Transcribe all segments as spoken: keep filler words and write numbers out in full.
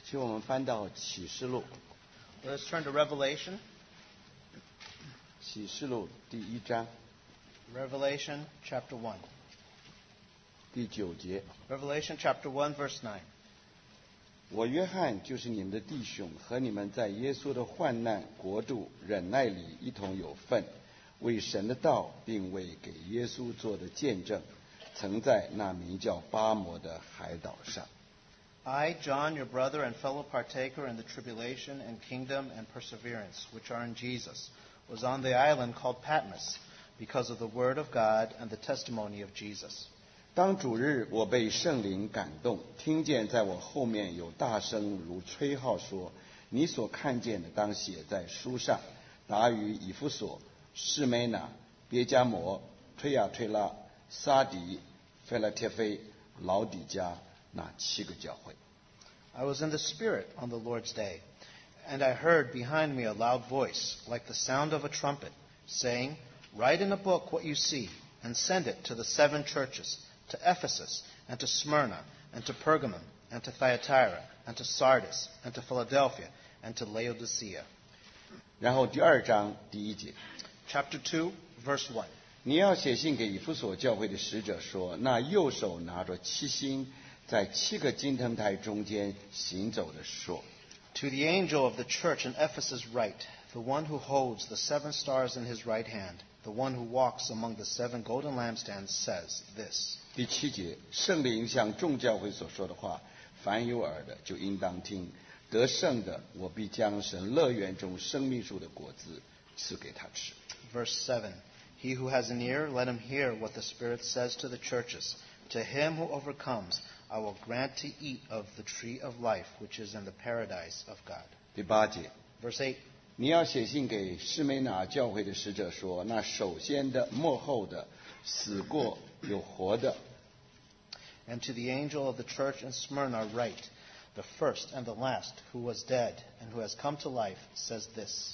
请我们翻到启示录。 Let's turn to Revelation. 启示录第一章。 Revelation chapter one. 第九节。 Revelation chapter one, verse nine. 我约翰就是你们的弟兄，和你们在耶稣的患难、国度、忍耐里一同有份，为神的道，并为给耶稣做的见证，曾在那名叫巴摩的海岛上。 I, John, your brother and fellow partaker in the tribulation and kingdom and perseverance, which are in Jesus, was on the island called Patmos, because of the word of God and the testimony of Jesus. 当主日，我被圣灵感动，听见在我后面有大声如吹号说：“你所看见的，当写在书上，达于以弗所、士梅拿、别迦摩、推亚推拉、撒底、腓拉铁非、老底加那七个教会。” I was in the Spirit on the Lord's day, and I heard behind me a loud voice, like the sound of a trumpet, saying, "Write in a book what you see, and send it to the seven churches, to Ephesus, and to Smyrna, and to Pergamum, and to Thyatira, and to Sardis, and to Philadelphia, and to Laodicea." 然后第二章第一节 Chapter two, verse one. 你要写信给以弗所教会的使者说，那右手拿着七星，在七个金灯台中间行走的说。 To the angel of the church in Ephesus write, the one who holds the seven stars in his right hand, the one who walks among the seven golden lampstands, says this. 第七节，圣灵向众教会所说的话，凡有耳的就应当听。得胜的，我必将神乐园中生命树的果子赐给他吃。 Verse seven. He who has an ear, let him hear what the Spirit says to the churches. To him who overcomes, I will grant to eat of the tree of life, which is in the paradise of God. 第八节， Verse eight. 你要写信给士梅拿教会的使者说，那首先的、末后的、死过有活的。 And to the angel of the church in Smyrna write, the first and the last, who was dead and who has come to life, says this.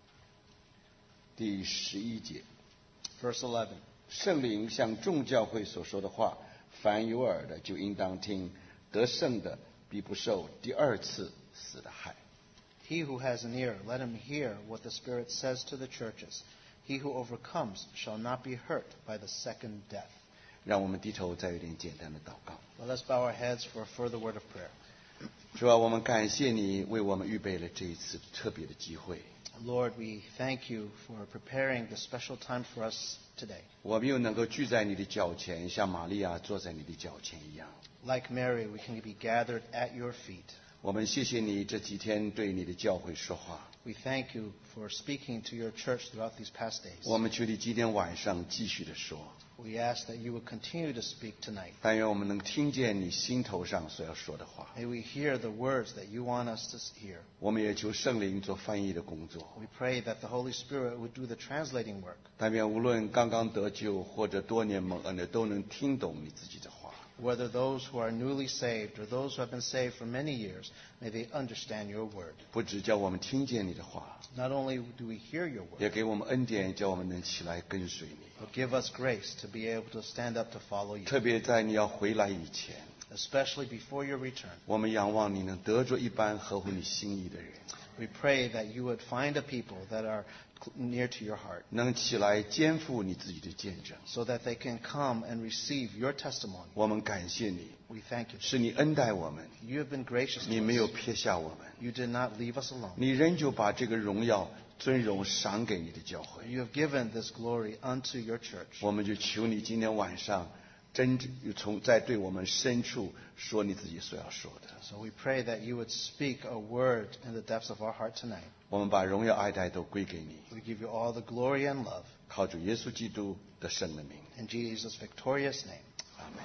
第十一节， Verse eleven. 圣灵向众教会所说的话，凡有耳的就应当听。得胜的必不受第二次死的害。 He who has an ear, let him hear what the Spirit says to the churches. He who overcomes shall not be hurt by the second death. 让我们低头再有点简单的祷告。 Let us bow our heads for a further word of prayer. 主啊，我们感谢你为我们预备了这一次特别的机会。 Lord, we thank you for preparing the special time for us today. 我们又能够聚在你的脚前，像玛利亚坐在你的脚前一样。 Like Mary, we can be gathered at your feet. 我们谢谢你这几天对你的教会说话。 We thank you for speaking to your church throughout these past days. 我们求你今天晚上继续的说。 We ask that you would continue to speak tonight. 但愿我们能听见你心头上所要说的话。 May we hear the words that you want us to hear. 我们也求圣灵做翻译的工作。 We pray that the Holy Spirit would do the translating work. 但愿无论刚刚得救或者多年蒙恩的，都能听懂你自己的话。 Whether those who are newly saved or those who have been saved for many years, may they understand your word. 不只叫我们听见你的话， Not only do we hear your word, 也给我们恩典，叫我们能起来跟随你。 but give us grace to be able to stand up to follow you, 特别在你要回来以前， especially before your return. 我们仰望你能得着一般合乎你心意的人， We pray that you would find a people that are near to your heart, 能起来肩负你自己的见证。 so that they can come and receive your testimony. 我们感谢你， We thank you. 是你恩待我们， You have been gracious 你 to 没有 us. 撇下我们， You did not leave us alone. 你仍旧把这个荣耀、尊荣赏给你的教会。 You have given this glory unto your church. 我们就求你今天晚上，真从在对我们深处说你自己所要说的。 So we pray that you would speak a word in the depths of our heart tonight. 我们把荣耀爱戴都归给你， We give you all the glory and love 靠主耶稣基督的圣的名。 in Jesus' victorious name. 阿门。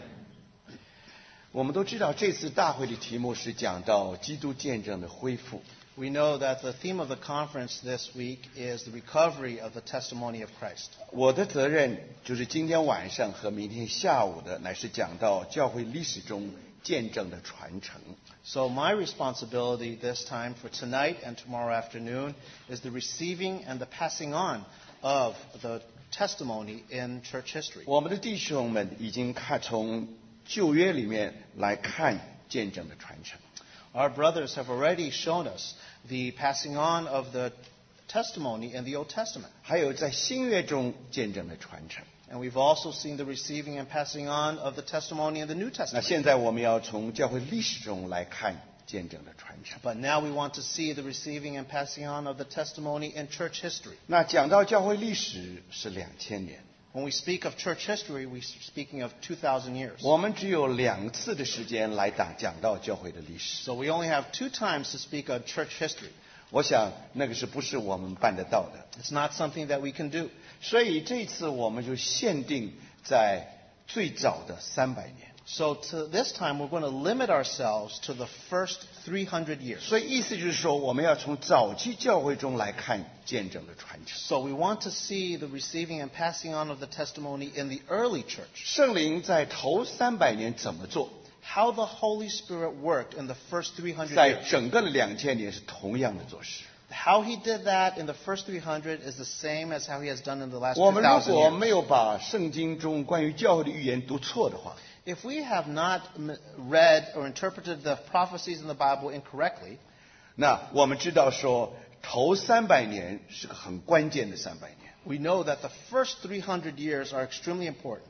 我们都知道这次大会的题目是讲到基督见证的恢复。 We know that the theme of the conference this week is the recovery of the testimony of Christ. 我的责任就是今天晚上和明天下午的，乃是讲到教会历史中见证的传承。 So my responsibility this time for tonight and tomorrow afternoon is the receiving and the passing on of the testimony in church history. 我们的弟兄们已经看从旧约里面来看见证的传承。 Our brothers have already shown us the passing on of the testimony in the Old Testament. 还有在新约中见证的传承。 And we've also seen the receiving and passing on of the testimony in the New 那 Testament. 现在我们要从教会历史中来看见证的传承。 But now we want to see the receiving and passing on of the testimony in church history. 那讲到教会历史是两千年， When we speak of church history, we're speaking of two thousand years. 我们只有两次的时间来讲讲到教会的历史。 So we only have two times to speak of church history. 我想那个是不是我们办得到的？ It's not something that we can do. 所以这次我们就限定在最早的三百年。 So to this time, we're going to limit ourselves to the first three hundred years. 所以意思就是说，我们要从早期教会中来看见证的传承。 So we want to see the receiving and passing on of the testimony in the early church. 圣灵在头三百年怎么做， How the Holy Spirit worked in the first three hundred 在 years. 整个的两千年是同样的做事。 How he did that in the first three hundred is the same as how he has done in the last 我们如 two thousand 果 years. 没有把圣经中关于教会的预言读错的话， If we have not m- read or interpreted the prophecies in the Bible incorrectly, 那我们知道说头三百年是个很关键的三百年。 we know that the first three hundred years are extremely important.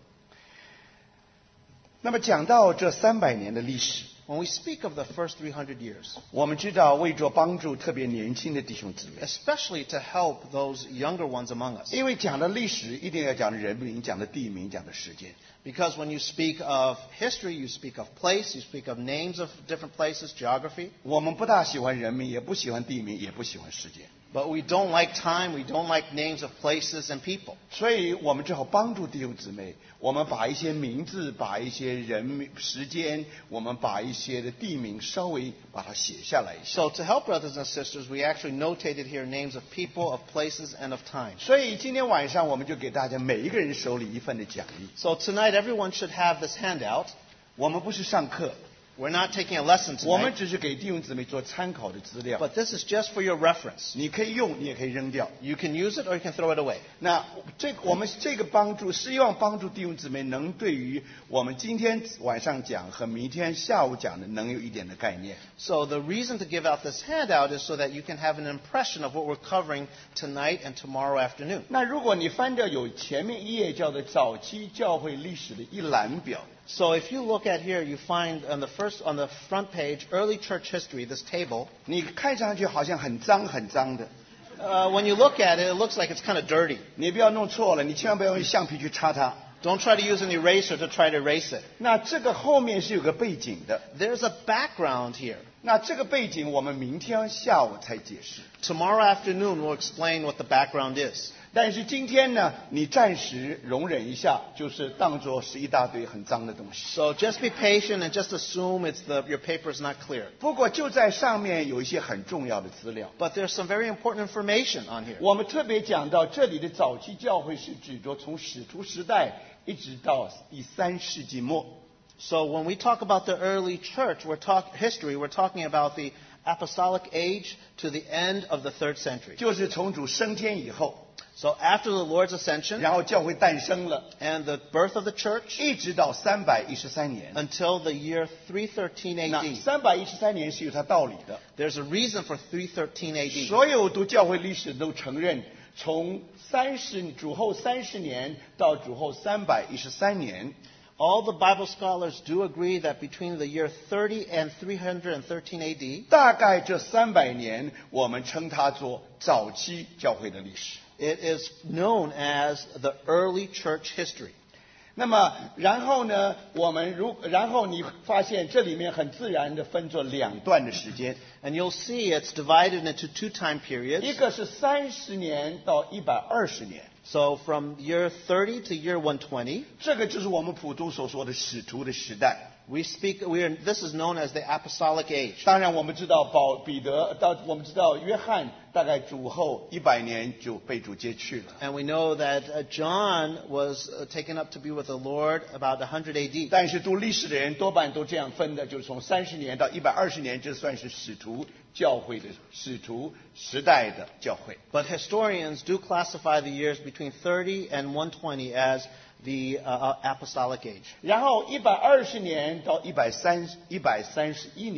那么讲到这三百年的历史， When we speak of the first three hundred years, 我们知道为着帮助特别年轻的弟兄姊妹， especially to help those younger ones among us. 因为讲的历史一定要讲人名、讲的地名、讲的时间。 Because when you speak of history, you speak of place, you speak of names of different places, geography. 我们不大喜欢人名，也不喜欢地名，也不喜欢时间， But we don't like time, we don't like names of places and people. 所以我们只好帮助弟兄姊妹，我们把一些名字、把一些人名、时间，我们把一些的地名稍微把它写下来一下。 So to help brothers and sisters, we actually notated here names of people, of places, and of times. 所以今天晚上我们就给大家每一个人手里一份的奖励。 So tonight everyone should have this handout. 我们不是上课， We're not taking a lesson 我们 tonight, 只是给弟兄姊妹做参考的资料。 but this is just for your reference. 你可以用，你也可以扔掉。 You can use it or you can throw it away. 那这我们这个帮助是希望帮助弟兄姊妹能对于我们今天晚上讲和明天下午讲的能有一点的概念。 So the reason to give out this handout is so that you can have an impression of what we're covering tonight and tomorrow afternoon. 那如果你翻掉有前面一页叫做早期教会历史的一览表， So if you look at here, you find on the first, on the front page, early church history, this table. 你看上去好像很脏很脏的， Uh, when you look at it, it looks like it's kind of dirty. 你不要弄错了，你千万不要用橡皮去擦它。 Don't try to use an eraser to try to erase it. 那这个后面是有个背景的， There's a background here. 那这个背景我们明天下午才解释。 Tomorrow afternoon, we'll explain what the background is. 但是今天呢，你暂时容忍一下，就是当作是一大堆很脏的东西。 So just be patient and just assume it's the, your paper is not clear. 不过就在上面有一些很重要的资料。 But there's some very important information on here. 我们特别讲到这里的早期教会是指着从使徒时代一直到第三世纪末。 So when we talk about the early church, we're talk history, we're talking about the apostolic age to the end of the third century. 就是从主升天以后， So after the Lord's ascension 然后教会诞生了， and the birth of the church 一直到三百一十三年。 until the year three thirteen 那 A D. 三百一十三年是有它道理的， There's a reason for three thirteen A D. 所有读教会历史都承认，从三十主后三十年到主后三百一十三年， All the Bible scholars do agree that between the year thirty and three thirteen A D, 大概这三百年，我们称它做早期教会的历史。 it is known as the early church history. 那么，然后呢，我们如然后你发现这里面很自然的分作两段的时间， And you'll see it's divided into two time 一 periods. 个是三十年到一百二十年， So from year thirty to year one twenty, 这个就是我们普通所说的使徒的时代。 we speak, we are, this is known as the apostolic age. 当然，我们知道保彼得到，我们知道约翰大概主后一百年就被主接去了。 And we know that uh, John was uh, taken up to be with the Lord about one hundred A D. 但是读历史的人多半都这样分的，就是从三十年到一百二十年，这算是使徒教会的使徒时代的教会。 But historians do classify the years between thirty and one twenty as the uh, apostolic age. 然后一百二十年到一百三一百三十一年，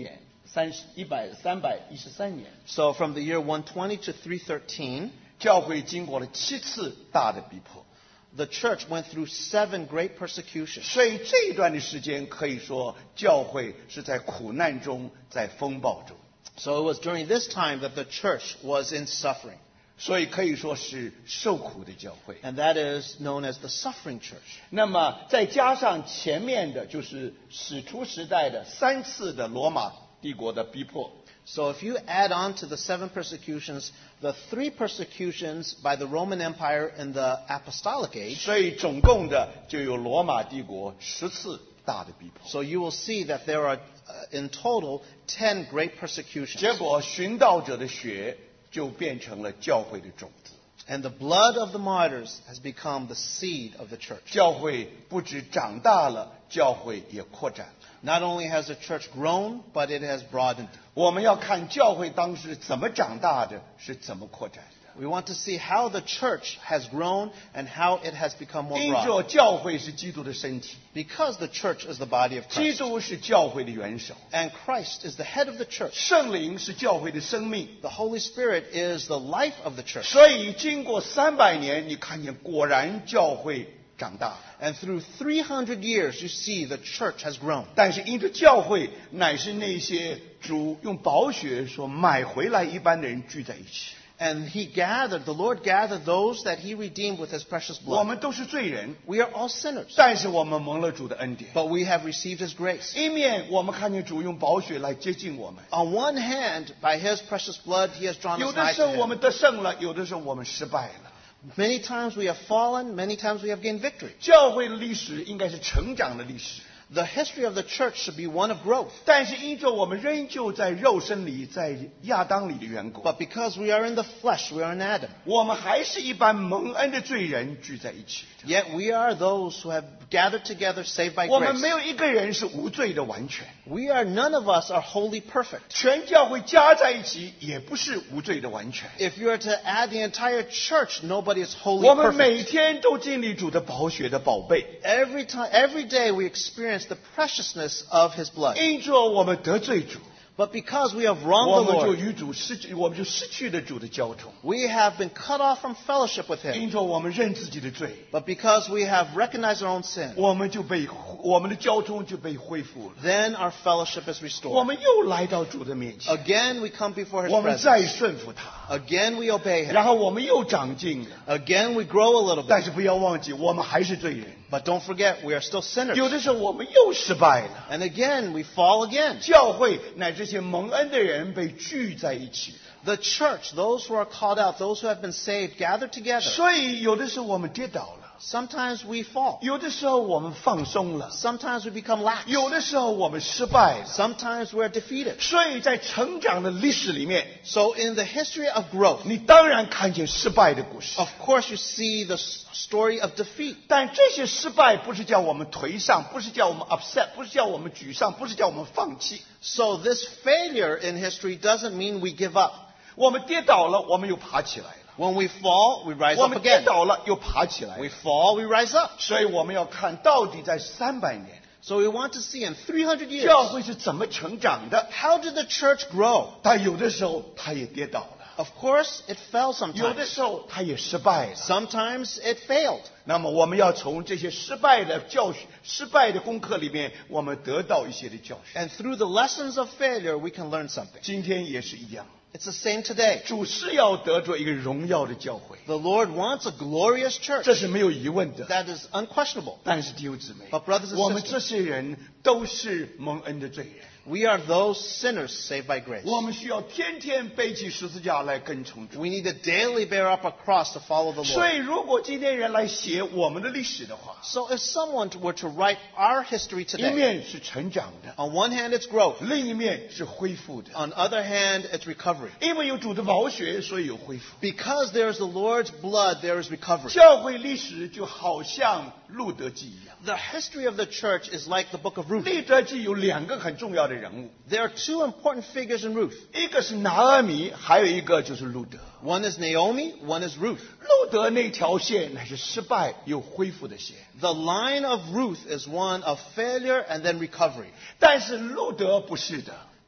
三十一百三百一十三年， So from the year one twenty to three thirteen, 教会经过了七次大的逼迫， the church went through seven great persecutions. 所以这一段的时间可以说教会是在苦难中，在风暴中， So it was during this time that the church was in suffering. 所以可以说是受苦的教会。 And that is known as the suffering church. 那么再加上前面的就是使徒时代的三次的罗马帝国的逼迫， So if you add on to the seven persecutions, the three persecutions by the Roman Empire in the apostolic age, 所以总共的就有罗马帝国十次大的逼迫。 so you will see that there are uh, in total ten great persecutions. 结果寻道者的血就变成了教会的种子， And the blood of the martyrs has become the seed of the church. 教会不止长大了，教会也扩展了。 Not only has the church grown, but it has broadened. 我们要看教会当时怎么长大的，是怎么扩展的。 We want to see how the church has grown and how it has become more 因 broad. 着教会是基督的身体， Because the church is the body of 基 Christ. 督是教会的元首， And Christ is the head of the church. 圣灵是教会的生命。 The Holy Spirit is the life of the church. 所以经过三百年，你看见果然教会长大了。 And through three hundred years, you see the church has grown. 但是因着教会乃是那些主用宝血所买回来一般的人聚在一起。 And he gathered, the Lord gathered those that he redeemed with his precious 我 blood. 们都是罪人， We are all sinners, 但是我们蒙了主的恩典。 but we have received his grace. 一面我们看见主用宝血来接近我们， On one hand, by his precious blood, he has drawn 有 us 的 nigh 时候 to 我 him. 们得胜了，有的时候我们失败了。 Many times we have fallen, many times we have gained victory. 教会的历史应该是成长的历史， The history of the church should be one of growth. 但是因着我们仍旧在肉身里，在亚当里的缘故， But because we are in the flesh, we are in Adam. 我们还是一般蒙恩的罪人聚在一起的。 Yet we are those who have gathered together, saved by 我们没 grace. 有一个人是无罪的完全， We are, none of us are wholly perfect. 全教会加在一起也不是无罪的完全。 If you are to add the entire church, nobody is wholly 我们 perfect. 每天都经历主的宝血的宝贝， Every time, every day we experience the preciousness of his blood. 因着我们得罪主， But because we have 我 wronged the 们就 Lord, 与主失去，我们就失去了主的交通。 we have been cut off from fellowship with him. 因着我们认自己的罪， But because we have recognized our own sin, 我们就被我们的交通就被恢复了。 then our fellowship is 我 restored. 们又来到主的面前， Again, we come before his 我们再 presence. 顺服他， Again, we obey him. 然后我们又长进了。 Again, we grow a little 但 bit. 是不要忘记，我们还是罪人。 But don't forget, we are still sinners. 有的时候我们又失败了。 And again, we fall again. 教会乃这些蒙恩的人被聚在一起， The church, those who are called out, those who have been saved, gather together. 所以有的时候我们跌倒了， Sometimes we fall. 有的时候我们放松了， Sometimes we become lax. 有的时候我们失败了。 Sometimes we are defeated. 所以在成长的历史里面， So in the history of growth, 你当然看见失败的故事， of course you see the s- story of defeat. 但这些失败不是叫我们颓丧，不是叫我们 upset， 不是叫我们沮丧，不是叫我们放弃。 So this failure in history doesn't mean we give up. 我们跌倒了，我们又爬起来了； When we fall, we rise 我 up 们跌 again. 倒了，又爬起来 We 了。 fall, we rise up. 所以我们要看到底在三百年， So we want to see in three hundred years, 教会是怎么成长的。 how did the church grow? 但有的时候他也跌倒了， Of course, it fell 有的 sometimes. 时候他也失败了。 Sometimes it failed. 那么我们要从这些失败的教训、失败的功课里面，我们得到一些的教训。 And through the lessons of failure, we can learn something. 今天也是一样， It's the same today. 主是要得着一个荣耀的教会， The Lord wants a glorious church. 这是没有疑问的。 That is unquestionable. 但是弟兄姊妹 But brothers and， 我们 sisters， 这些人都是蒙恩的罪人， We are those sinners saved by grace. 我们需要天天背起十字架来跟从主。 We need to daily bear up a cross to follow the 所 Lord. 以，如果今天人来写我们的历史的话， So if someone were to write our history 一 today, 面是成长的， on one hand it's growth, 另一面是恢复的。 on other hand it's recovery. 因为有主的宝血，所以有恢复。 Because there is the Lord's blood, there is recovery. 教会历史就好像路德记一样， The history of the church is like the book of Ruth. 路德记有两个很重要的人物， There are two important figures in Ruth. 一个是拿阿米，还有一个就是路德。 One is Naomi, one is Ruth. 路德那条线乃是失败又恢复的线， The line of Ruth is one of failure and then recovery. 但是路德不是的。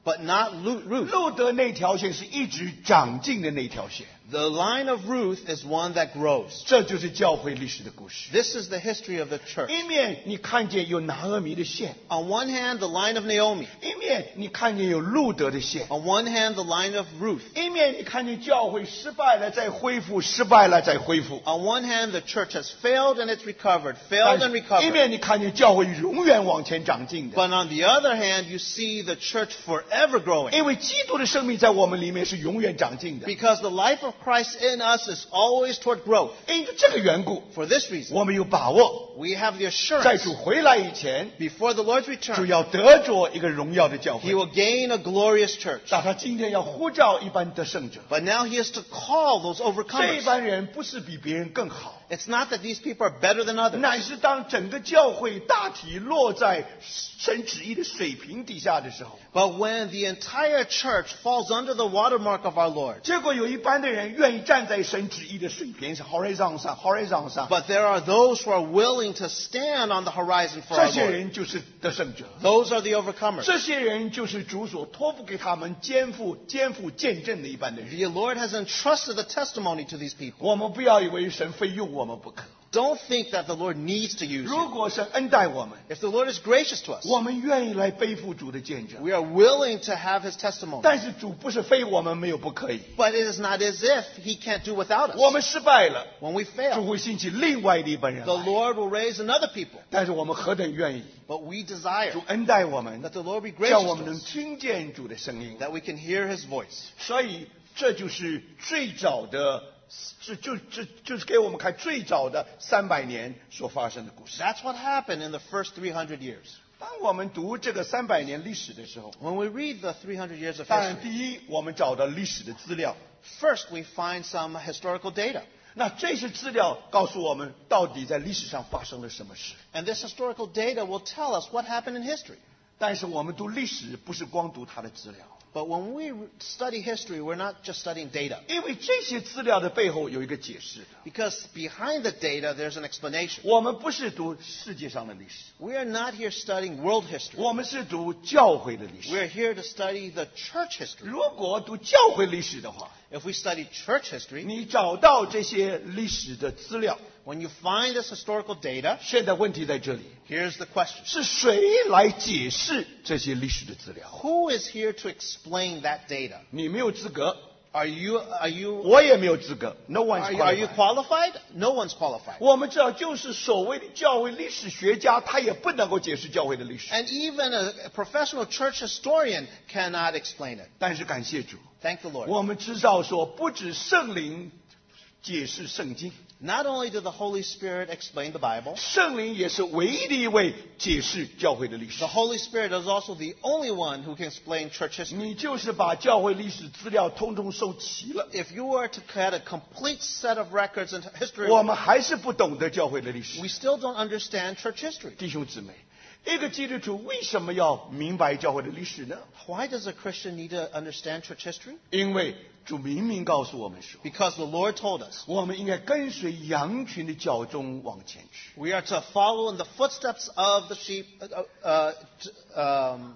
but not Ruth. 路德那条线是一直长进的那条线， The line of Ruth is one that grows. 这就是教会历史的故事。 This is the history of the church. 一面你看见有拿俄米的线， On one hand, the line of Naomi. 一面你看见有路德的线， On one hand, the line of Ruth. 一面你看见教会失败了再恢复，失败了再恢复。 On one hand, the church has failed and it's recovered, failed and 一 recovered. 面你看见教会永远往前长进的， But on the other hand, you see the church forever growing. 因为基督的生命在我们里面是永远长进的。 Because the life of Christ in us is always toward growth. 因着这个缘故， For this reason, 我们有把握， we have the 在 assurance 主回来以前， before the Lord's 就 return, 要得着一个荣耀的教 He 会。 will gain a glorious church. 但他今天要呼召一般得胜者， But now He is to call those 这 overcomers. 班人不是比别人更好， It's not that these people are better than others. 乃是当整个教会大体落在神旨意的水平底下的时候， But when the entire church falls under the watermark of our Lord, 结果有一班的人愿意站在神旨意的水平上 ，horizon 上 ，horizon 上， but there are those who are willing to stand on the horizon for 这 our 些 Lord. 人就是得胜者。 Those are the overcomers. 这些人就是主所托付给他们肩负肩负见证的一般的人。 The Lord has entrusted the testimony to these people. 我们不要以为神非用我们不可。 Don't think that the Lord needs to use 如 you. 果神恩待我们， If the Lord is gracious to us, 我们愿意来背负主的见证。 we are willing to have His testimony. 但是主不是非我们没有不可以。 But it is not as if He can't do without us. 我们失败了， When we 主 fail, 会兴起另外的一班人 the 来。 Lord will raise another people. 但是我们何等愿意， But we desire 主恩待我们 that，the Lord be 叫我 gracious 们 to 能 us, 听见主的声音。 that we can hear His voice. 所以这就是最早的，这就这就是给我们看最早的三百年所发生的故事。 That's what happened in the first three hundred years. 当我们读这个三百年历史的时候， When we read the three hundred years of 当然 history, 第一，我们找到历史的资料。 first we find some historical data. 那这些资料告诉我们，到底在历史上发生了什么事。 And this historical data will tell us what happened in history. 但是我们读历史不是光读它的资料， But when we study history, we're not just studying data. 因为这些资料的背后有一个解释的。 Because behind the data, there's an explanation. 我们不是读世界上的历史， We are not here studying world history. 我们是读教会的历 We 史。 are here to study the church history. 如果读教会历史的话， If we study church history, 你找到这些历史的资料， when you find this historical data, 现在问题在这里， here's the question. 是谁来解释这些历史的资料？ Who is here to explain that data? 你没有资格， Are you, are you, 我也没有资格。No one's are you, are you qualified. qualified? No one's qualified. 我们知道，就是所谓的教会历史学家，他也不能够解释教会的历史。 And even a, a professional church historian cannot explain it. 但是感谢主， Thank the Lord. 我们知道说，不止圣灵解释圣经， Not only did the Holy Spirit explain the Bible, 圣灵也是唯一的一位解释教会的历史 the。Holy Spirit is also the only one who can explain church history. 你就是把教会历史资料通通收齐了， If you were to get a complete set of records and history, 我们还是不懂得教会的历史 we。still don't understand church history. 弟兄姊妹，一个基督徒为什么要明白教会的历史呢？ Why does a Christian need to understand church history? 因为主明明告诉我们说， Because the Lord told us 我们应该跟随羊群的脚踪往前去。 we are to follow in the footsteps of the sheep uh, uh, to, um,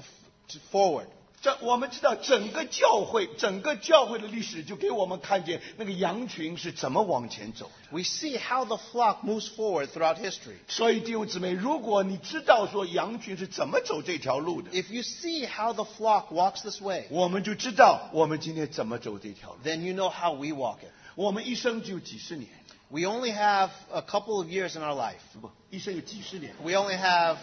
to forward. 这我们知道，整个教会，整个教会的历史就给我们看见那个羊群是怎么往前走的。 We see how the flock moves forward throughout history. 所以弟兄姊妹，如果你知道说羊群是怎么走这条路的， If you see how the flock walks this way, 我们就知道我们今天怎么走这条路。 then you know how we walk it. 我们一生就几十年， We only have a couple of years in our life. 不，一生有几十年 We only have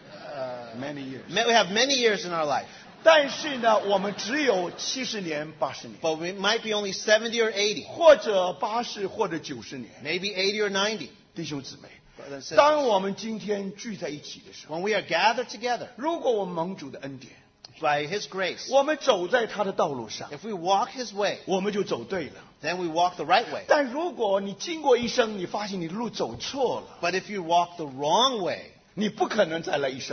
uh, ，many years。 ma- we have many years in our life, 但是呢，我们只有七十年、八十年， but we might be only seventy or eighty, 或者八十或者九十年。 maybe eighty or ninety. 弟兄姊妹， Brothers and sisters. 当我们今天聚在一起的时候， When we are gathered together 如果我们蒙主的恩典， by His grace, 我们走在他的道路上， if we walk His way, 我们就走对了。 then we walk the right way. 但如果你经过一生，你发现你的路走错了， But if you walk the wrong way, 你不可能再来一生的。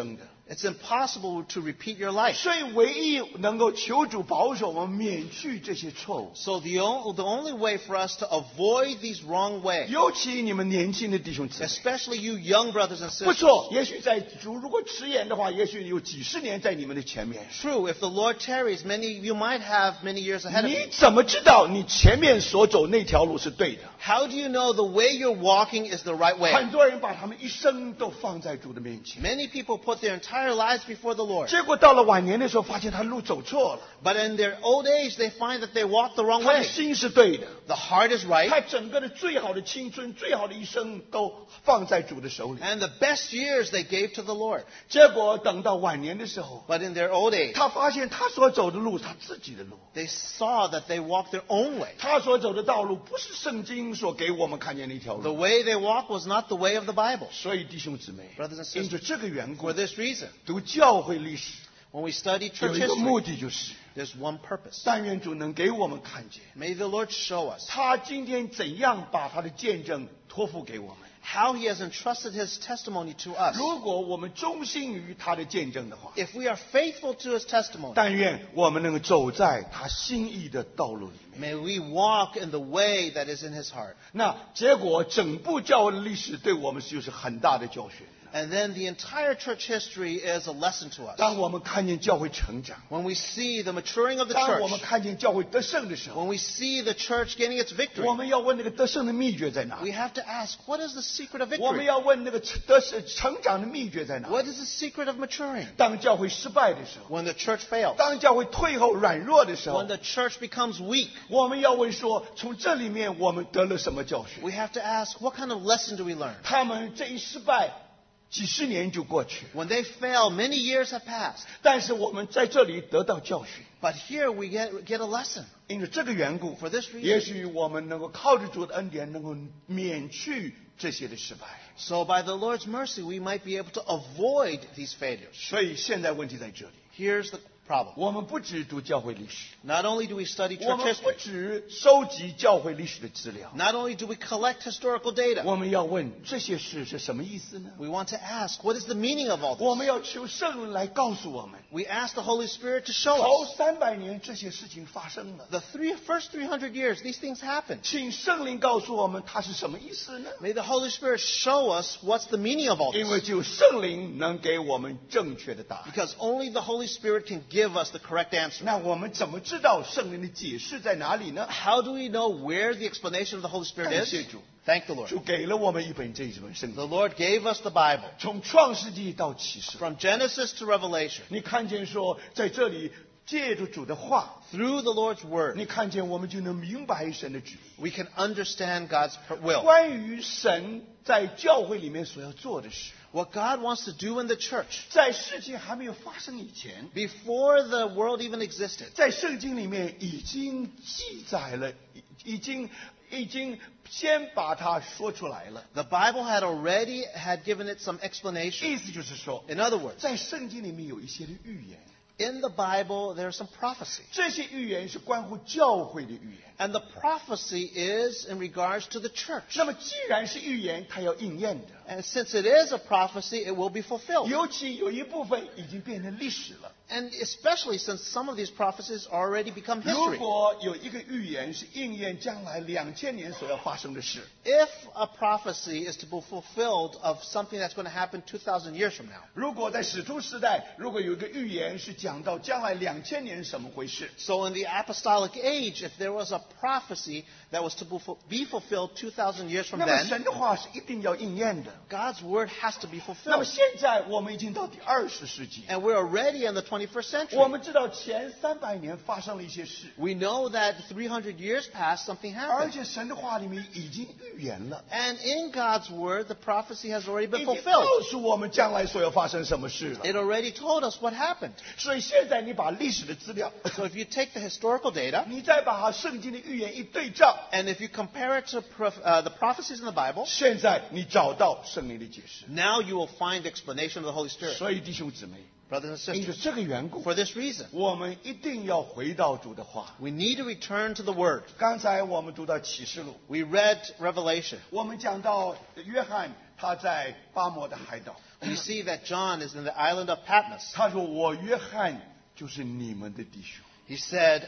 It's impossible to repeat your life. 所以唯一能够求主保守我们免去这些错误。 So the, o- the only way for us to avoid these wrong ways, 尤其你们年轻的弟兄姊妹， especially you young brothers and 不 sisters. 错，也许在主如果迟延的话，也许有几十年在你们的前面。 True, if the Lord tarries, many you might have many years ahead of 你 you. 怎么知道你前面所走那条路是对的？ How do you know the way you're walking is the right way? 很多人把他们一生都放在主的面前， Many people put their entire lives before the Lord. 结果到了晚年的时候，发现他路走错了。 But in their old age, they find that they walk the wrong 他的 way. 心是对的， The heart is right, 他整个的最好的青春、最好的一生都放在主的手里。 and the best years they gave to the Lord. 结果等到晚年的时候， But in their old age, 他发现他所走的路是他自己的路， they saw that they walked their own way. 他所走的道路不是圣经所给我们看见的一条 The 路。 way they walked was not the way of the Bible. 所以弟兄姊妹， Brothers and sisters, 因着这个缘故 For，this reason, 读教会历史 when we study 有 church 一个目 history, 的，就是 there's one purpose. 但愿主能给我们看见， May the Lord show us 他今天怎样把他的见证托付给我们。 how He has entrusted His testimony to us. 如果我们忠心于他的见证的话， If we are faithful to His testimony, 但愿我们能够走在他心意的道路里面。 may we walk in the way that is in His heart. 那结果，整部教会的历史对我们就是很大的教训。 And then the entire church history is a lesson to us. 当我们看见教会成长， When we see the maturing of the 当我们 church, 看见教会得胜的时候， when we see the church getting its 我 victory, 们要问那个得胜的秘诀在哪 we 里？ have to ask, what is the secret of 我们 victory? 要问那个成得胜成长的秘诀在哪 What 里？ is the secret of maturing? 当教会失败的时候， When the church fails, 当教会退后软弱的时候 when，the church becomes weak, 我们要问说，从这里面我们得了什么教训？ we have to ask, what kind of lesson do we learn? 他们这一失败，几十年就过去， When they fail, many years have passed. 但是我们在这里得到教训。 But here we get, get a lesson. 因着这个缘故， For this reason 也许我们能够靠着主的恩典，能够免去这些的失败。 So by the Lord's mercy, we might be able to avoid these failures. 所以现在问题在这里， Here's the problem. 我们不只读教会历史， Not only do we study 我 church 们不 history, 只收集教会历史的资料， not only do we collect historical data, 我们要问这些事是什么意思呢？ we want to ask, what is the meaning of all 我 this? 们要求圣灵来告诉我们， We ask the Holy Spirit to show 头 us. 三百年这些事情发生了， The three, first three hundred years, these things happened. 请圣灵告诉我们它是什么意思呢？ May the Holy Spirit show us what's the meaning of all 因为 this. 只有圣灵能给我们正确的答案。 Because only the Holy Spirit can give us the correct answer. 那我们怎么知道圣灵的解释在哪里呢？ How do we know where the explanation of the Holy Spirit 感 is? 谢主， Thank the Lord. 主给了我们一本这一本圣 The 经， Lord gave us the Bible. 从创世纪到启示， From Genesis to Revelation, 你看见说在这里借着主的话， through the Lord's Word, 你看见我们就能明白神的旨意， we can understand God's per- will. 关于神在教会里面所要做的事， What God wants to do in the church 在事情还没有发生以前， before the world even existed. 在圣经里面已经记载了，已已经已经先把它说出来了。 The Bible had already had given it some explanation. 意思就是说， In other words, 在圣经里面有一些的预言， in the Bible there's some prophecy. 这些预言是关乎教会的预言。 And the prophecy is in regards to the church. 那么既然是预言，它要应验的。 And since it is a prophecy, it will be fulfilled. 尤其有一部分已经变成历史了。 And especially since some of these prophecies already become 如 history. 果有一个预言是应验将来两千年所要发生的事， If a prophecy is to be fulfilled of something that's going to happen two thousand years from now. 如果在使徒时代，如果有一个预言是讲到将来两千年是什么回事， So in the apostolic age, if there was a prophecy that was to be fulfilled two thousand years from 那么 then, 神的话是一定要应验的。 God's word has to be 那么 fulfilled. 现在我们已经到第二十世纪， And we're already in the twenty-first century. 我们知道前三百年发生了一些事， We know that three hundred years past, something 而 happened. 且神的话里面已经预言了， And in God's word, the prophecy has already 已 been 经 fulfilled. 告诉我们将来所要发生什么事了。 It already told us what happened. 所以现在你把历史的资料， So if you take the historical data, 你再把它圣经的预言一对照， and if you compare it to prof- uh, the prophecies in the Bible, 现在你找到圣灵的解释。 now you will find the explanation of the Holy Spirit. 所以弟兄姊妹， Brothers and 因着 sisters, 这个缘故， for this reason, 我们一定要回到主的话。 we need to return to the Word. 刚才我们读到启示录， We read Revelation. 我们讲到约翰他在巴摩的海岛， We see that John is in the island of Patmos. 他说：“我约翰就是你们的弟兄。” He said,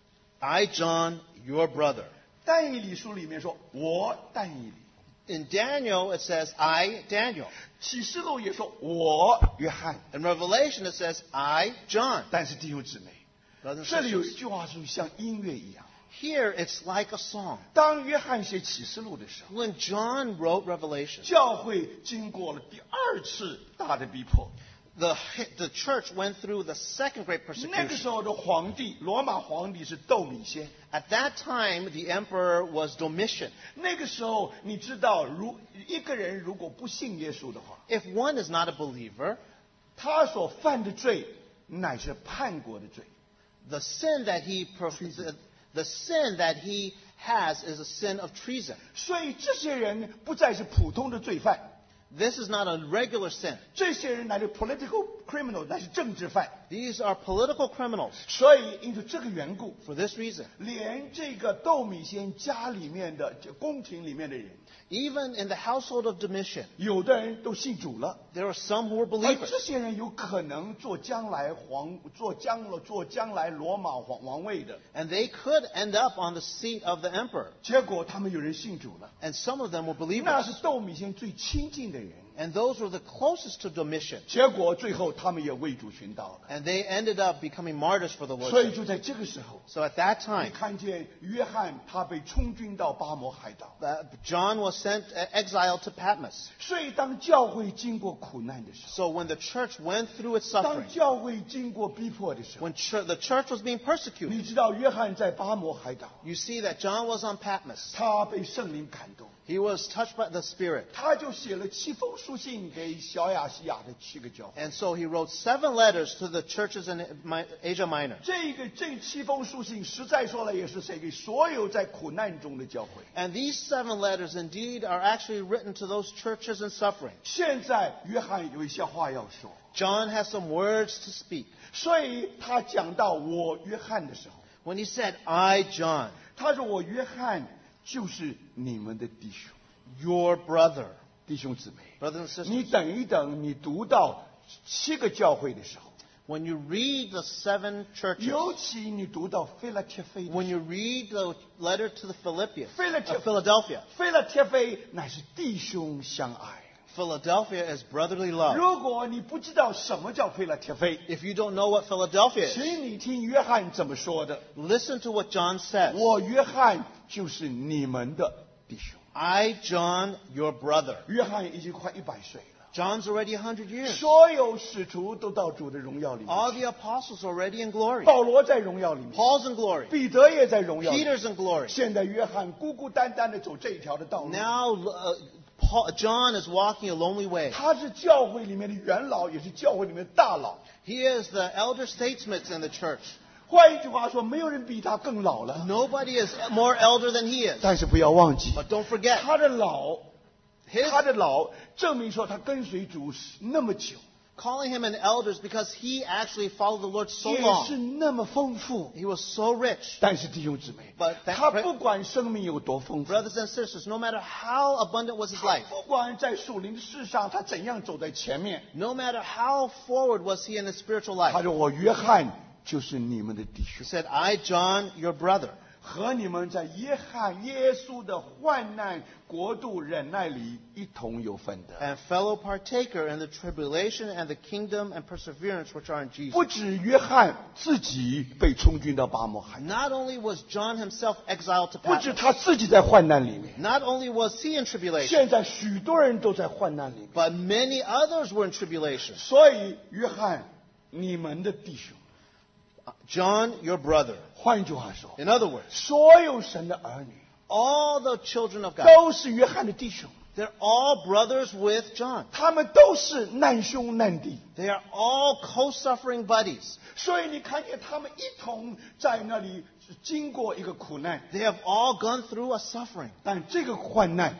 I, John, your brother. 但以理书里面说：“我但以理。” In Daniel, it says, I, Daniel. 启示录也说：“我约翰。” In Revelation, it says, I, John. 但是弟兄姊妹， Brothers and 这里有一 sisters, 句话是像音乐一样。 here it's like a song. 当约翰写启示录的时候， When John wrote Revelation, 教会经过了第二次大的逼迫。 the, the church went through the second great 那个 persecution. 时候的皇帝，罗马皇帝是窦米先。 At that time, the emperor was Domitian. 那个时候，你知道，如一个人如果不信耶稣的话， If one is not a believer, 他所犯的罪乃是叛国的罪。 the sin that he prof- the, the sin that he has is a sin of treason. 所以这些人不再是普通的罪犯， This is not a regular sin. 这些人乃是 political criminal， 乃是政治犯。 These are political criminals. 所以因着这个缘故， For this reason, 连这个窦米先家里面的宫廷里面的人， even in the household of Domitian, 有的人都信主了。 there are some who were 而 believers. 这些人有可能做将来皇，做将了做将来罗马皇王位的。 And they could end up on the seat of the emperor. 结果他们有人信主了， And some of them were 那 believers. 是窦米先最亲近的人。 And those were the closest to Domitian. 结果最后他们也为主寻道了。 And they ended up becoming martyrs for the 所以 Lord. 就在这个时候， So at that 你 time, 看见约翰他被充军到巴摩海岛。 uh, John was sent uh, exiled to Patmos. 所以当教会经过苦难的时候， So when the church went through its 当 suffering, 教会经过逼迫的时候， when chur- the church was being persecuted, 你知道约翰在巴摩海岛， you see that John was on Patmos. 他被圣灵感动， He was touched by the Spirit. 他就写了七封书信给小亚细亚的七个教会。 And so he wrote seven letters to the churches in Mi- Asia Minor. 这个这七封书信，实在说来也是写给所有在苦难中的教会。 And these seven letters indeed are actually written to those churches in suffering. 现在约翰有一些话要说， John has some words to speak. 所以他讲到我约翰的时候， When he said, I, John, 他说我约翰就是你们的弟兄， your brother, 弟兄姊妹。 brothers and 你 sisters, 等一等，你读到七个教会的时候， when you read the seven churches, 尤其你读到菲拉铁菲的时候， when you read the letter to the Philippians, Philadelphia. of Philadelphia, 菲拉铁菲乃是弟兄相爱。 Philadelphia is brotherly love. 如果你不知道什么叫菲拉铁菲， If you don't know what Philadelphia is, 请你听约翰怎么说的。 listen to what John says. 我约翰就是你们的弟兄。 I, John, your brother. 约翰已经快一百岁了， John's already one hundred years. 所有使徒都到主的荣耀里面 All 去。 the apostles are already in glory. 保罗在荣耀里面， Paul's in glory. 彼得也在荣耀里面。 Peter's in glory. 现在约翰孤孤单单的走这一条的道路。 Now, uh, Paul, John is walking a lonely way. 他是教会里面的元老，也是教会里面的大佬。 He is the elder statesman in the church. 换一句话说，没有人比他更老了。 Nobody is more elder than he is. 但是不要忘记， But don't forget, 他的老， his 他的老证明说他跟随主那么久， calling him an elder is because he actually followed the Lord so 也是 long. 那么丰富。 He was so rich. 但是弟兄姊妹， But that- 他不管生命有多丰富， Brothers and sisters, no matter how abundant was his 他 life, 不管在属灵的事上他怎样走在前面， no matter how forward was he in his spiritual 他 life, 说我约翰就是你们的弟 he 兄， said, I, John, your brother, 和你们在约翰耶稣的患难国度忍耐里一同有份的。 and fellow partaker in the tribulation and the kingdom and perseverance which are in Jesus. 不止约翰自己被充军到巴摩海， Not only was John himself exiled to 不止 Patmos, 他自己在患难里面， not only was he in tribulation, 现在许多人都在患难里面。 but many others were in tribulation. 所以约翰，你们的弟兄， John, your brother. 换一句话说， In other words, 所有神的儿女 all the children of God, 都是约翰的弟兄， they're all brothers with John. 他们都是难兄难弟。 They are all co-suffering buddies. 所以你看见他们一同在那里经过一个苦难， They have all gone through a suffering. 但这个患难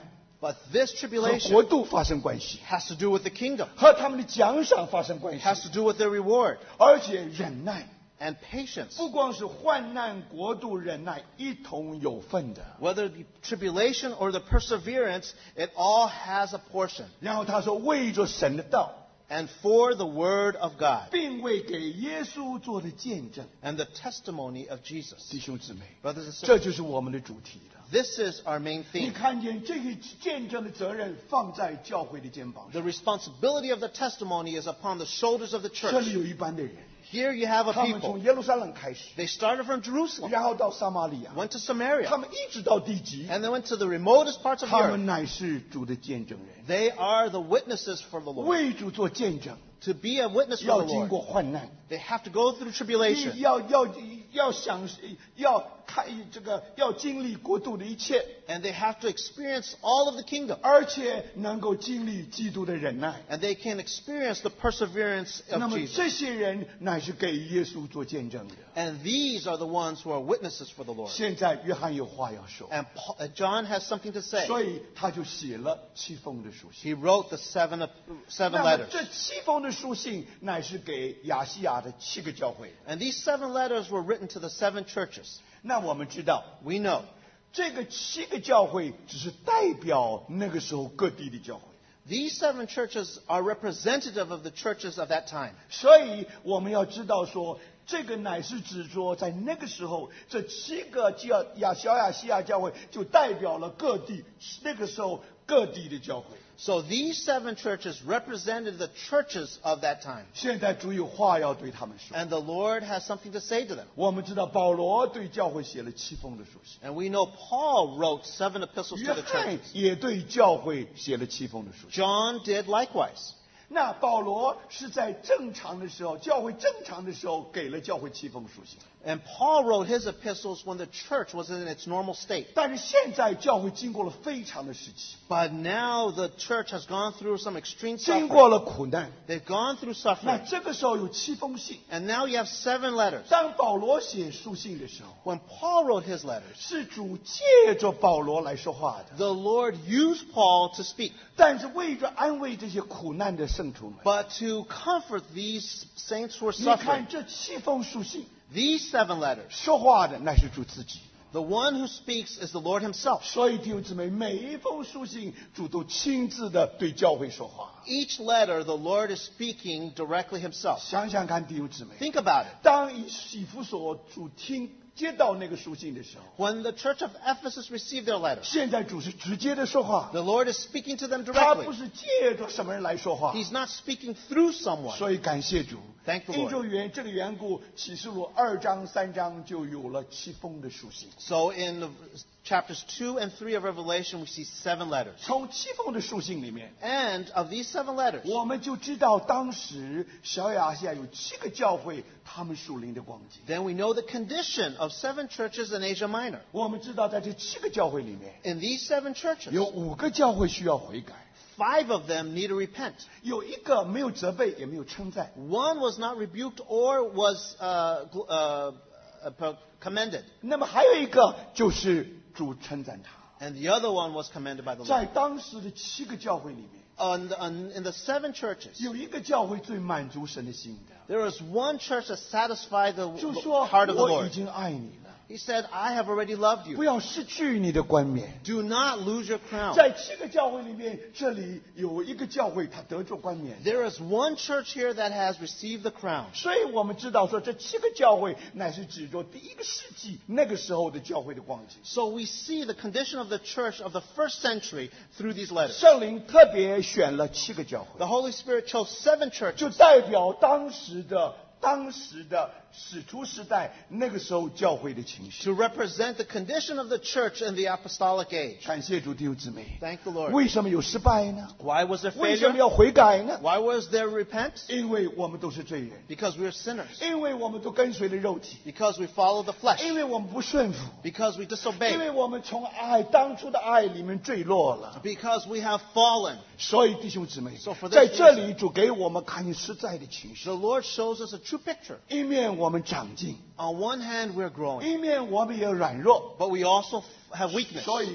But this 和 tribulation 国度发生关系， has to do with the kingdom, 和他们的奖赏发生关系， has to do with their reward 而且忍耐， and patience. 不光是患难国度忍耐一同有份的。 Whether the tribulation or the perseverance, it all has a portion. 然后他说，为着神的道， And for the word of God 并为给耶稣做的见证。 and the testimony of Jesus. 弟兄姊妹， Brothers and 这 sisters, 就是我们的主题了。 this is our main 你 theme. 看见这个见证的责任放在教会的肩膀 The 上。 responsibility of the testimony is upon the shoulders of the 这 church. 里有一班的人， Here you have a 他们从 people. 耶路撒冷开始， They started from Jerusalem, 然后到撒玛利亚， went to 他 Samaria, 们一直到地极， and they went to the remotest parts of the 他 earth. 们乃是主的见证人， They are the witnesses for the Lord. 为主做见证， To be a witness for 要 the 经 Lord, 过患难， they have to go through tribulation. 要要要想要看这个要经历国度的一切， And they have to experience all of the kingdom. 而且能够经历基督的忍耐。 And they can experience the perseverance 那 of 么 Jesus. 这些人乃是给耶稣做见证的。 And these are the ones who are witnesses for the Lord. 现在约翰有话要说， And Paul, uh, John has something to say. 所以他就写了七封的书信。 He wrote the seven, of- seven 那么 letters. 这七封的书信乃是给亚细亚的七个教会。 And these seven letters were written to the seven churches. 那我们知道， We know 这个七个教会只是代表那个时候各地的教会， these seven churches are representative of the churches of that time. 所以我们要知道说，这个乃是指说，在那个时候，这七个教亚小亚细亚教会就代表了各地那个时候各地的教会。 So these seven churches represented the churches of that time. 现在主有话要对他们说。 And the Lord has something to say to them. 我们知道保罗对教会写了七封的书信， And we know Paul wrote seven epistles 约 to the 翰 churches. 也对教会写了七封的书信。 John did likewise. 那保罗是在正常的时候，教会正常的时候给了教会七封书信， And Paul wrote his epistles when the church was in its normal state. 但是现在教会经过了非常的时期， But now the church has gone through some extreme 经 suffering. 过了苦难。 They've gone through 那 suffering. 这个时候有七封信。 And now you have seven letters. 当保罗写书信的时候， When Paul wrote his letters, 是主借着保罗来说话的， the Lord used Paul to speak. 但是为着安慰这些苦难的圣徒们， But to comfort these saints who are 你看 suffering, 这七封书信 these seven letters, 说话的乃是主自己。 the one who speaks is the Lord himself. 所以弟兄姊妹，每一封书信主都亲自的对教会说话。 Each letter, the Lord is speaking directly himself. 想想看，弟兄姊妹， Think about it. 当以以弗所主听接到那个书信的时候， When the church of Ephesus received their letter, 现在主是直接的说话， the Lord is speaking to them 他不 directly. 是借着什么人来说话。 He's not speaking through someone. 所以感谢主， Thank the 因 Lord. 着缘这个缘故，启示录二章三章就有了七封的书信。 So in the chapters two and three of Revelation, we see seven letters. 从七封的书信里面， And of these seven letters, 我们就知道当时小亚细亚有七个教会，他们属灵的光景。 then we know the condition of seven churches in Asia Minor. 我们知道在这七个教会里面， In these seven churches, 有五个教会需要悔改， five of them need to repent. 有一个没有责备也没有称赞， One was not rebuked or was uh, gl- uh, uh, commended. 那么还有一个就是主称赞他。 And the other one was commended by the Lord. 在当时的七个教会里面， On the, on, in the seven churches, 有一个教会最满足神的心的， there was one church that satisfied the 就 the 说 heart of the 我已 Lord. 经爱你了， He said, I have already loved 不 you. 要失去你的冠冕。 Do not lose your crown. 在七个教会里面，这里有一个教会他得着冠冕， There is one church here that has received the crown. 所以我们知道说这七个教会乃是指着第一个世纪那个时候的教会的光景。 So we see the condition of the church of the first century through these letters. 圣灵特别选了七个教会， The Holy Spirit chose seven 就 churches 代表当时的当时的使徒时代那个时候教会的情绪。 to represent the condition of the church in the apostolic age. 感谢主弟兄姊妹。 Thank the Lord. 为什么有失败呢？ Why was there 为什么 failure? 要悔改呢？ Why was there repent? 因为我们都是罪人， Because we are sinners. 因为我们都跟随了肉体， Because we follow the flesh. 因为我们不顺服， Because we 因 disobey. 为我们从爱当初的爱里面坠落了。 Because we have fallen. 所以弟兄姊妹 So for，this 在这里主给我们看见实在的情绪， The Lord shows us a true picture. 一面我们长进， On one hand, we're growing, 一面我们也软弱。 but we also f- have weakness. 所以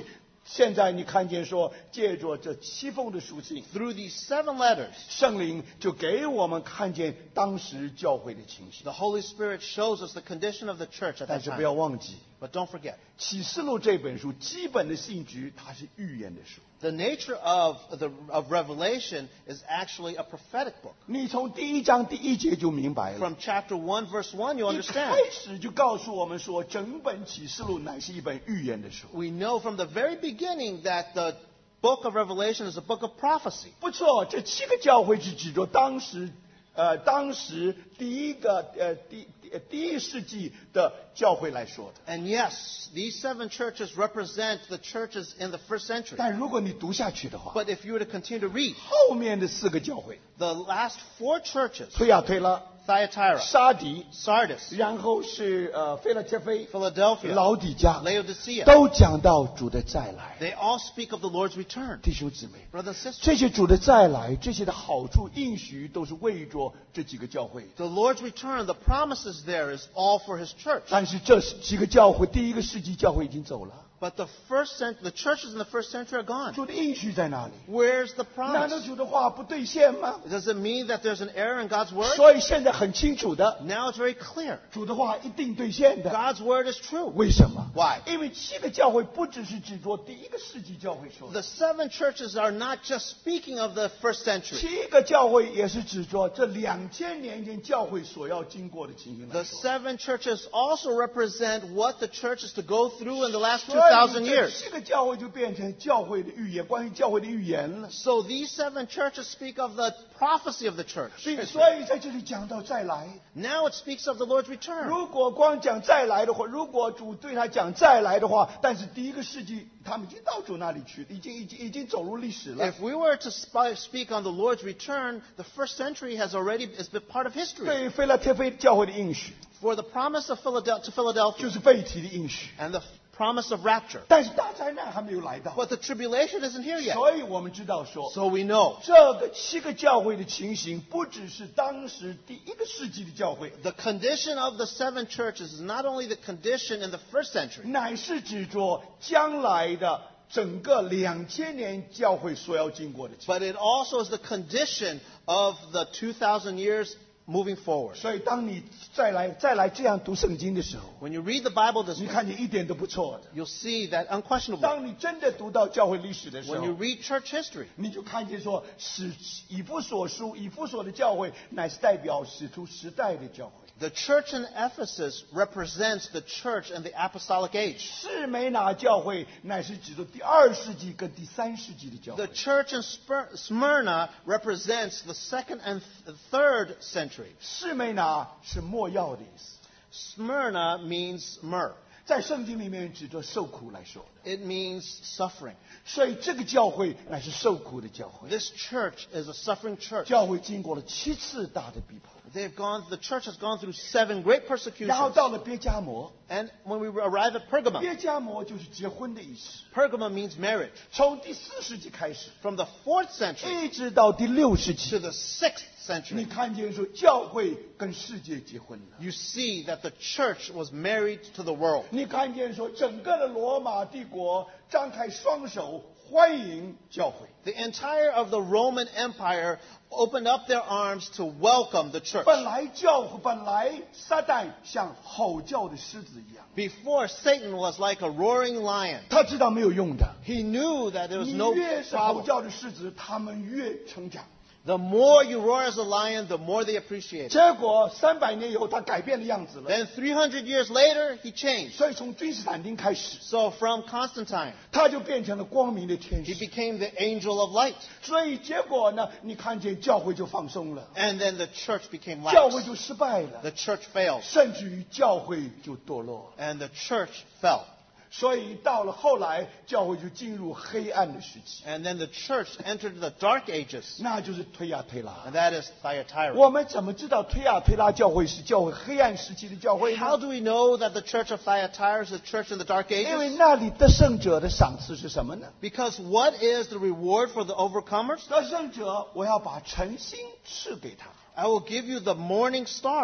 现在你看见说，借着这七封的书信， through these seven letters, 圣灵就给我们看见当时教会的情形。 the Holy Spirit shows us the condition of the church at 但 that 是不 time. 要忘记， But don't forget, 启示录这本书基本的性质，它是预言的书。 the nature of, the, of Revelation is actually a prophetic book. 你从第一章第一节就明白了。 From chapter one, verse one, you 一 understand. 开始就告诉我们说，整本启示录乃是一本预言的书。 We know from the very beginning that the book of Revelation is a book of prophecy. 不错，这七个教会是指着当时，呃，当时第一个呃第第第一世纪的教会来说的。 And yes, these seven churches represent the churches in the first century. 但如果你读下去的话， But if you were to continue to read, 后面的四个教会， the last four churches, 推亚推拉、 Thyatira, 沙迪， Sardis, 然后是呃菲拉切菲、 Philadelphia, 老底嘉， Laodicea, 都讲到主的再来。 they all speak of the Lord's return. 弟兄姊妹， Brothers and sisters, 这些主的再来，这些的好处应许，都是为着这几个教会。 the Lord's return, the promises there is all for His church. 但是这几个教会，第一个世纪教会已经走了， But the first cent- the churches in the first century are gone. 主的应许在哪里？ Where's the 难道 promise? 主的话不兑现吗？ Does it mean that there's an error in God's word? 所以现在很清楚的， Now it's very clear. 主的话一定兑现的。 God's word is true. 为什么 Why? 因为七个教会不只是指着第一个世纪教会说的， The seven churches are not just speaking of the first century. 七个教会也是指着这两千年间教会所要经过的情形 The 来说。 seven churches also represent what the church is to go through in the last 所 two 以 thousand 这 years. 七个教会就变成教会的预言，关于教会的预言了。 So these seven churches speak of the prophecy of the church. 所以，所以在这里讲到再来。 Now it speaks of the Lord's return. 如果光讲再来的话，如果主对他讲再来的话，但是第一个世纪他们已经到主那里去，已经已经已经走入历史了。 If we were to sp- speak on the Lord's return, the first century has already is been part of history. 对于菲拉铁菲教会的应许， For the promise of Philadel- to Philadelphia 就是被提的应许， and the promise of rapture. 但是大灾难还没有来到， But the tribulation isn't here yet. 所以我们知道说， So we know 这个七个教会的情形，不只是当时第一个世纪的教会， the condition of the seven churches is not only the condition in the first century, 乃是指着将来的整个两千年教会所要经过的情形。 but it also is the condition of the two thousand years moving forward. 所以，当你再来再来这样读圣经的时候， When you read the Bible this 你 way, 看见一点都不错的。 you'll see that unquestionably. 当你真的读到教会历史的时 When you 候， read church history, 你就看见说，使以弗所书、以弗所的教会乃是代表使徒时代的教会。 the church in Ephesus represents the church in the apostolic age. 士美拿教会乃是指着第二世纪跟第三世纪的教 The 会。 church in Spir- Smyrna represents the second and th- third century. 士美拿是莫药的意思， Smyrna means myrrh. 在圣经里面指着受苦来说的。 It means suffering. 所以这个教会乃是受苦的教会。 This church is a suffering church. 教会经过了七次大的逼迫， They've gone, the church has gone through seven great 然后 persecutions. 到了别加摩， And when we arrive at Pergamum, 别加摩就是结婚的意思。 Pergamum means marriage. 从第四世纪开始， From the fourth century 一直到第六世 to 纪， the sixth 你 century, 看见说教会跟世界结婚了。 you see that the church was married to the world. 你看见说整个的罗马帝国张开双手欢迎教会。 The entire of the Roman Empire opened up their arms to welcome the church. 本来教本来撒旦像吼叫的狮子一样， Before, Satan was like a roaring lion. 他知道没有用的。 He knew that there was 你 no 越是吼 problem. 叫的狮子，他们越成长。 The more you roar as a lion, the more they appreciate it. 结果三百年以后，他改变了样子了。 Then three hundred years later, he changed. 所以从君士坦丁开始， So from Constantine, 他就变成了光明的天 he 使。 became the angel of light. 所以结果呢，你看见教会就放松了， And then the church became 教会 lax. 就失败了， The church failed. 甚至于教会就堕落了。 And the church fell. 所以到了后来，教会就进入黑暗的时期， And then the church entered the dark ages. 那就是推亚推拉。 And that is Thyatira. 我们怎么知道推亚推拉教会是教会黑暗时期的教会 How 呢？ do we know that the church of Thyatira is the church in the dark 因为 ages? 那里得胜者的赏赐是什么呢？ Because what is the reward for the overcomers? 得胜者，我要把晨星赐给他。 I will give you the morning star.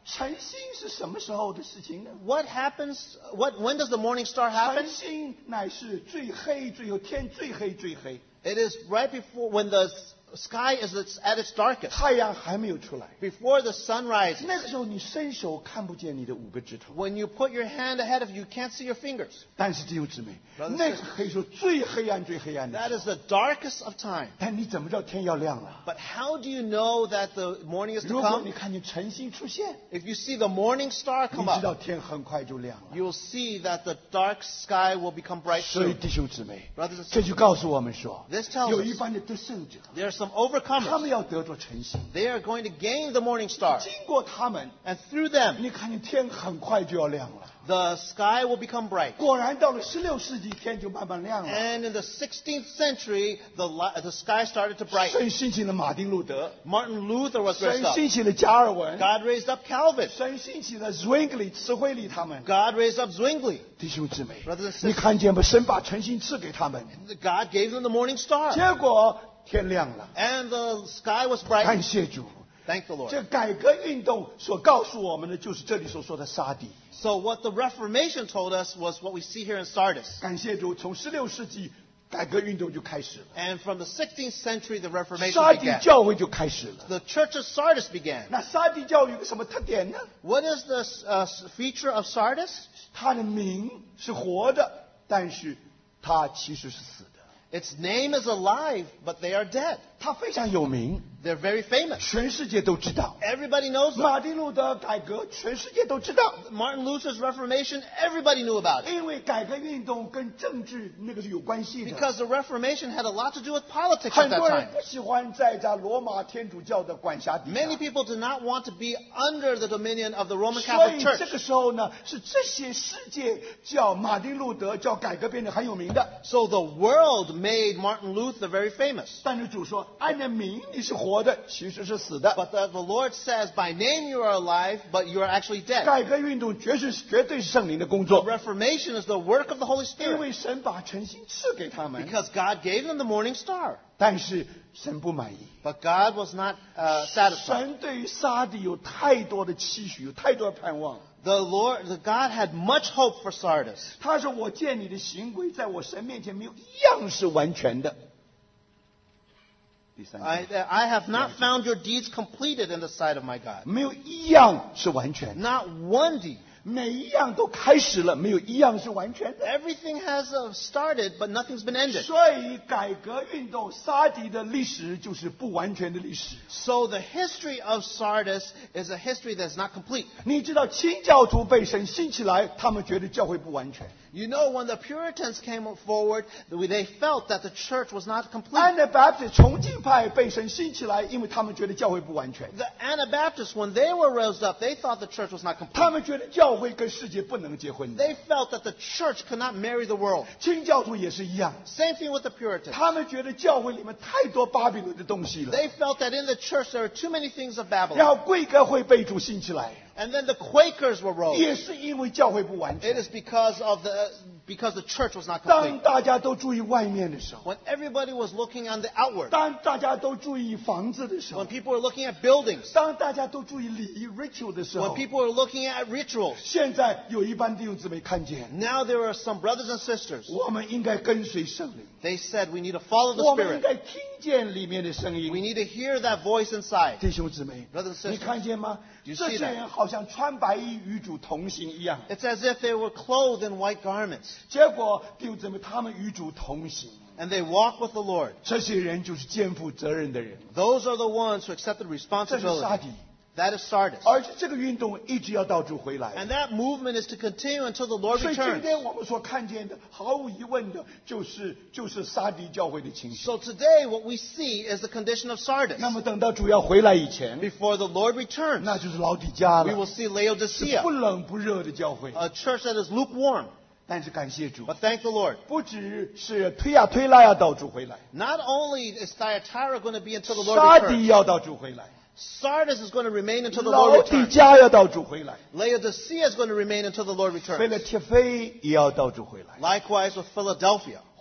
晨星是什么时候的事情呢？ What happens? What when does the morning star happen? 晨星乃是最黑最后天最黑最黑， It is right before when the sky is at its darkest, 太阳还没有出来。 before the sun rises. 那个时候你伸手看不见你的五个指头， When you put your hand ahead of you, you can't see your fingers. 但是弟兄姊妹， Brothers and 那个可以说最黑暗最黑暗的 That 时 is 候。 the darkest of time. 但你怎么知道天要亮了？ But how do you know that the morning is to 如果 come? 你看见晨星出现， If you see the morning star 你 come 知道 up, 天很快就亮了。 you'll see that the dark sky will become bright 所以 soon. 弟兄姊妹， Brothers and 这就告诉我们说， This tells 有一 us 般的得胜者， there are some 他 overcomers. 们要得着晨星， They are going to gain the morning star. 经过他们， And through them, 你看见天很快就要亮了。 the sky will become bright. 果然到了十六世纪，天就慢慢亮了。 And in the sixteenth century, the, li- the sky started to brighten. 神兴起了马丁路德， Martin Luther was 神 raised up. 兴起了加尔文， God raised up Calvin. 神兴起了 Zwingli、慈惠里他们。 God raised up Zwingli. 弟兄姊妹 Brothers and，sisters 你看见不？神把晨星赐给他们， God gave them the morning star. 结果天亮了。 And the sky was 感 bright. 谢主， Thank the Lord. 这改革运动所告诉我们的，就是这里所说的杀敌。 So what the Reformation told us was what we see here in Sardis. 感谢主，从十六世纪改革运动就开始了， And from the sixteenth century, the Reformation 杀敌 began. 教会就开始了。 The Church of Sardis began. 那杀敌教会有个什么特点呢？ What is the uh, feature of Sardis? 它的名是活的，但是它其实是死的。 Its name is alive, but they are dead. 它非常有名， They're very famous. 全世界都知道。 Everybody knows them. 马丁路德改革，全世界都知道。 Martin Luther's Reformation, everybody knew about it. 因为改革运动跟政治那个是有关系的。 Because the Reformation had a lot to do with politics at 很 that 多人 time. 不喜欢在在罗马天主教的管辖底 Many 下， people do not want to be under the dominion of the Roman 所 Catholic 以 Church. 这个时候呢，是这些世界叫马丁路德叫改革变得很有名的。 So the world made Martin Luther very famous. 但是主说，按着名你是活的，其实是死的。 But the, the Lord says, by name you are alive, but you are actually dead. 改革运动绝是绝对是圣灵的工 The 作， Reformation is the work of the Holy 因 Spirit. 为神把诚心赐给他们， Because God gave them the morning star. 但是神不满意。 But God was not uh, satisfied. 神对于撒底有太多的期许，有太多的盼望。 The Lord, the God had much hope for Sardis. 他说：“我见你的行为，在我神面前没有一样是完全的。”第三 I, 节， I have not found your deeds completed in the sight of my God. 没有一样是完全的， Not one deed. 每一样都开始了，没有一样是完全的。 Everything has uh, started, but nothing's been ended. 所以，改革运动撒底的历史就是不完全的历史。 So the history of Sardis is a history that's not complete. 你知道，清教徒被神兴起来，他们觉得教会不完全。 You know, when the Puritans came forward, they felt that the church was not complete. 安德巴特重庆派被神兴起来，因为他们觉得教会不完全。 The Anabaptists, when they were rose up, they thought the church was not 他 complete. 们觉得教会跟世界不能结婚的。 They felt that the church could not marry the world. 清教徒也是一样， Same thing with the Puritans. 他们觉得教会里面太多巴比伦的东西了。 They felt that in the church there were too many things of 然 Babylon. 后贵格会被主兴起来， And then the Quakers were rose. 也是因为教会不完 It 全。 is because of the because the church was not 当 complete. 大家都注意外面的时候， When everybody was looking on the outward, 当大家都注意房子的时候 when，people were looking at buildings, 当大家都注意礼仪 ritual 的时 when 候， people were looking at rituals, 现在有一班弟兄姊妹看见， now there are some brothers and sisters. 我们应该跟随圣灵， They said we need to follow the 我们应 Spirit. 该听见里面的声 We 音。 need to hear that voice inside. 弟兄姊妹 Brothers and，sisters， 你看见吗？ Do you 这 see 些 that？ 人好像穿白衣与主同行一样， It's as if they were clothed in white garments, 结果弟兄姊妹他们与主同行， and they walk with the Lord. 这些人就是肩负责任的人， Those are the ones who accepted 这是撒 responsibility. 底。 That is Sardis. 而且这个运动一直要到主回来。 And that movement is to continue until the Lord 所以今 returns. 天我们所看见的，毫无疑问的，就是就是撒底教会的情形。 So today what we see is the condition of Sardis. 那么等到主要回来以前， Before the Lord returns, 那就是老底家 we will 了， see 是 Laodicea, 不冷不热的教会。 a church that is lukewarm. 但是感谢主， But thank the Lord. 不只是推呀推拉要到主回来， Not only is Thyatira going to be until the 撒 Lord 底 returns, 要到主回来， Sardis is going to remain until the 老 Lord 底 returns. 家要到主回来， Laodicea is going to remain until the Lord 菲 returns. 勒铁菲也要到主回来， Likewise with Philadelphia.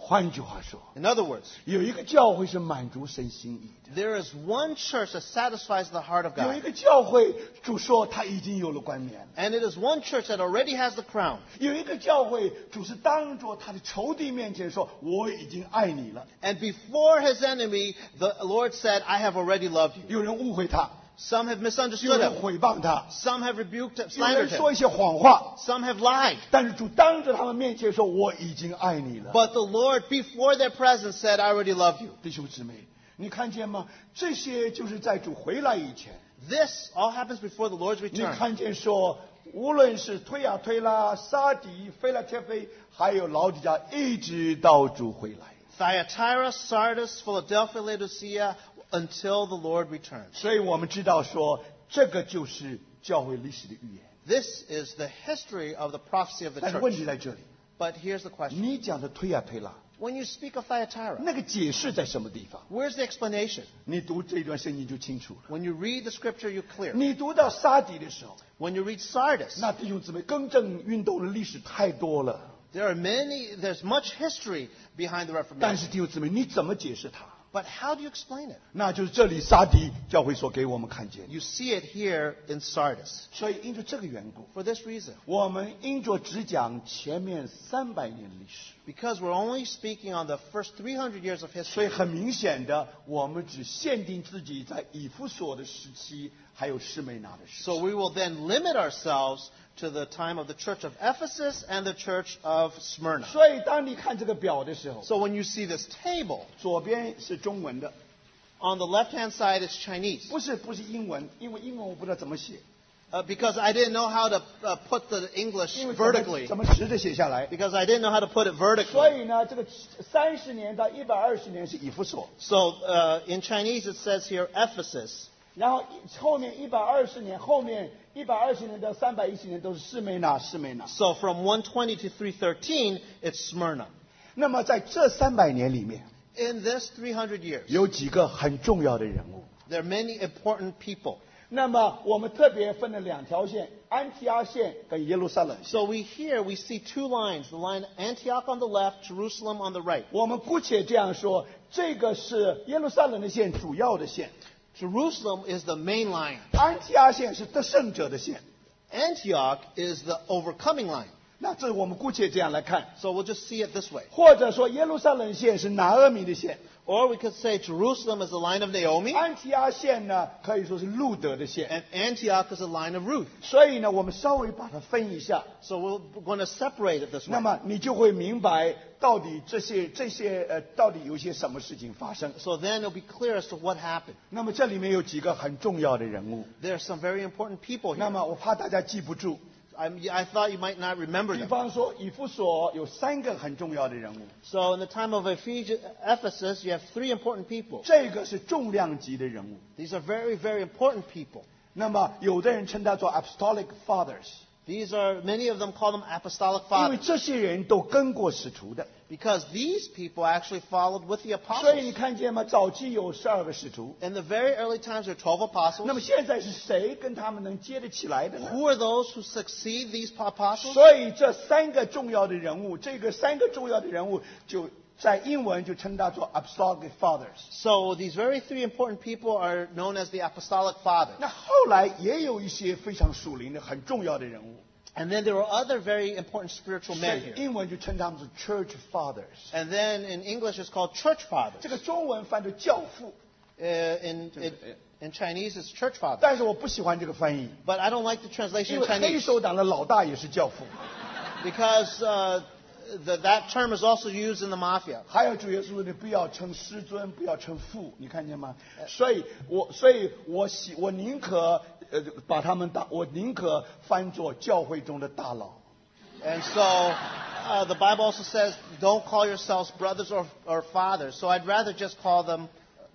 换句话说， In other words, 有一个教会是满足神心意的， there is one church that satisfies the heart of 有一 God. 个教会主说他已经有了冠冕了， And it is one church that already has the crown. 有一个教会主是当着他的仇敌面前说我已经爱你了。 And before his enemy, the Lord said, I have already loved you. 有人误会他， Some have 有 misunderstood 人 him. 毁谤他， Some have rebuked him, 有人 slandered 说 him. 一些谎话， Some have lied. 但是主当着他们面前说我已经爱你了。 But the Lord, before their presence, said, I already love you. 弟兄姊妹，你看见吗？这些就是在主回来以前， This all happens before the Lord's 你 return. 看见说，无论是推亚推拉、撒底、菲拉铁菲，还有老底家，一直到主回来。 Thyatira, Sardis, Philadelphia, Laodicea, until the Lord returns. 所以我们知道说，这个就是教会历史的预言。 This is the history of the prophecy of the 但是问 church. 题在这里， But here's the question. 你讲的推亚推拉， When you speak of Thyatira, 那个解释在什么地方？ where's the explanation? 你读这段圣经就清楚了。 When you read the scripture, you're clear. 你读到撒底的时候， When you read Sardis, 那弟兄姊妹，更正运动的历史太多了。 there are many, there's much history behind the 但 Reformation. 是弟兄姊妹，你怎么解释它？ But how do you explain it? 那就是这里撒底教会所给我们看见的。 You see it here in Sardis. 所以因着这个缘故， For this reason, 我们因着只讲前面三百年的历史， because we're only speaking on the first three hundred years of 所以 history, 很明显的，我们只限定自己在以弗所的时期，还有士美拿的时 so 期。 we will then limit ourselves to the time of the church of Ephesus and the church of Smyrna. 所以当你看这个表的时候， So when you see this table, 左边是中文的， on the left-hand side it's Chinese. 不是不是英文，因为英文我不知道怎么写， Uh, because I didn't know how to uh, put the English 因为怎么 vertically. 怎么直着写下来。 Because I didn't know how to put it 所 vertically. 以呢，这个三十年到一百二十年是以弗所， So uh, in Chinese it says here Ephesus. 然后后面一百二十年，后面一百二十年到三百一十年都是士美拿，士美拿。 So from one twenty to three thirteen, it's Smyrna. 那么在这三百年里面， In this three hundred years, 有几个很重要的人物。 there are many important people. 那么我们特别分了两条线，安提阿线跟耶路撒冷线。 So we here we see two lines: the line Antioch on the left, Jerusalem on the right. 我们姑且这样说，这个是耶路撒冷的线，主要的线； Jerusalem is the main line. 安提阿线是得胜者的线。 Antioch is the overcoming line. 那这我们姑且这样来看， So we'll just see it this way. 或者说耶路撒冷线是拿俄米的线， Or we could say Jerusalem is the line of Naomi, 安提阿线呢可以说是路德的线。 and Antioch is the line of Ruth. 所以呢，我们稍微把它分一下， So we're going to separate it this 那 way. 么你就会明白到底这些这些呃到底有些什么事情发生。 So then it'll be clear as to what happened. 那么这里面有几个很重要的人物， There are some very important people 那 here. 么我怕大家记不住。 I, I thought you might not remember 比 them. 方说，以弗所有三个很重要的人物， So in the time of Ephes- Ephesus, you have three important people. 这个是重量级的人物。 These are very, very important people. 那么有的人称他做 apostolic fathers， These are, many of them call them apostolic 因为 fathers. 这些人都跟过使徒的。 Because these people actually followed with the 所以你 apostles. 看见吗？早期有十二个使徒， In the very early times, there are twelve 那么 apostles. 现在是谁跟他们能接得起来的呢？ Who are those who succeed these apostles? 所以这三个重要的人物，这个三个重要的人物就在英文就称他做 apostolic fathers。 So these very three important people are known as the apostolic fathers. 那后来也有一些非常属灵的、很重要的人物， And then there are other very important spiritual 所 men 以 here. 英文就称他们是 church fathers。 And then in English it's called church fathers. 这个中文翻作教父， Uh, in, in, in Chinese it's church fathers. 但是我不喜欢这个翻译， But I don't like the translation 因 in 为黑 Chinese 手党的老大也是教父， because uh, the, that term is also used in the mafia. 还有主耶稣，你不要称师尊，不要称父，你看见吗？所以我所以我喜我宁可呃把他们当我宁可翻作教会中的大佬。 And so uh, the Bible also says, don't call yourselves brothers or, or fathers. So I'd rather just call them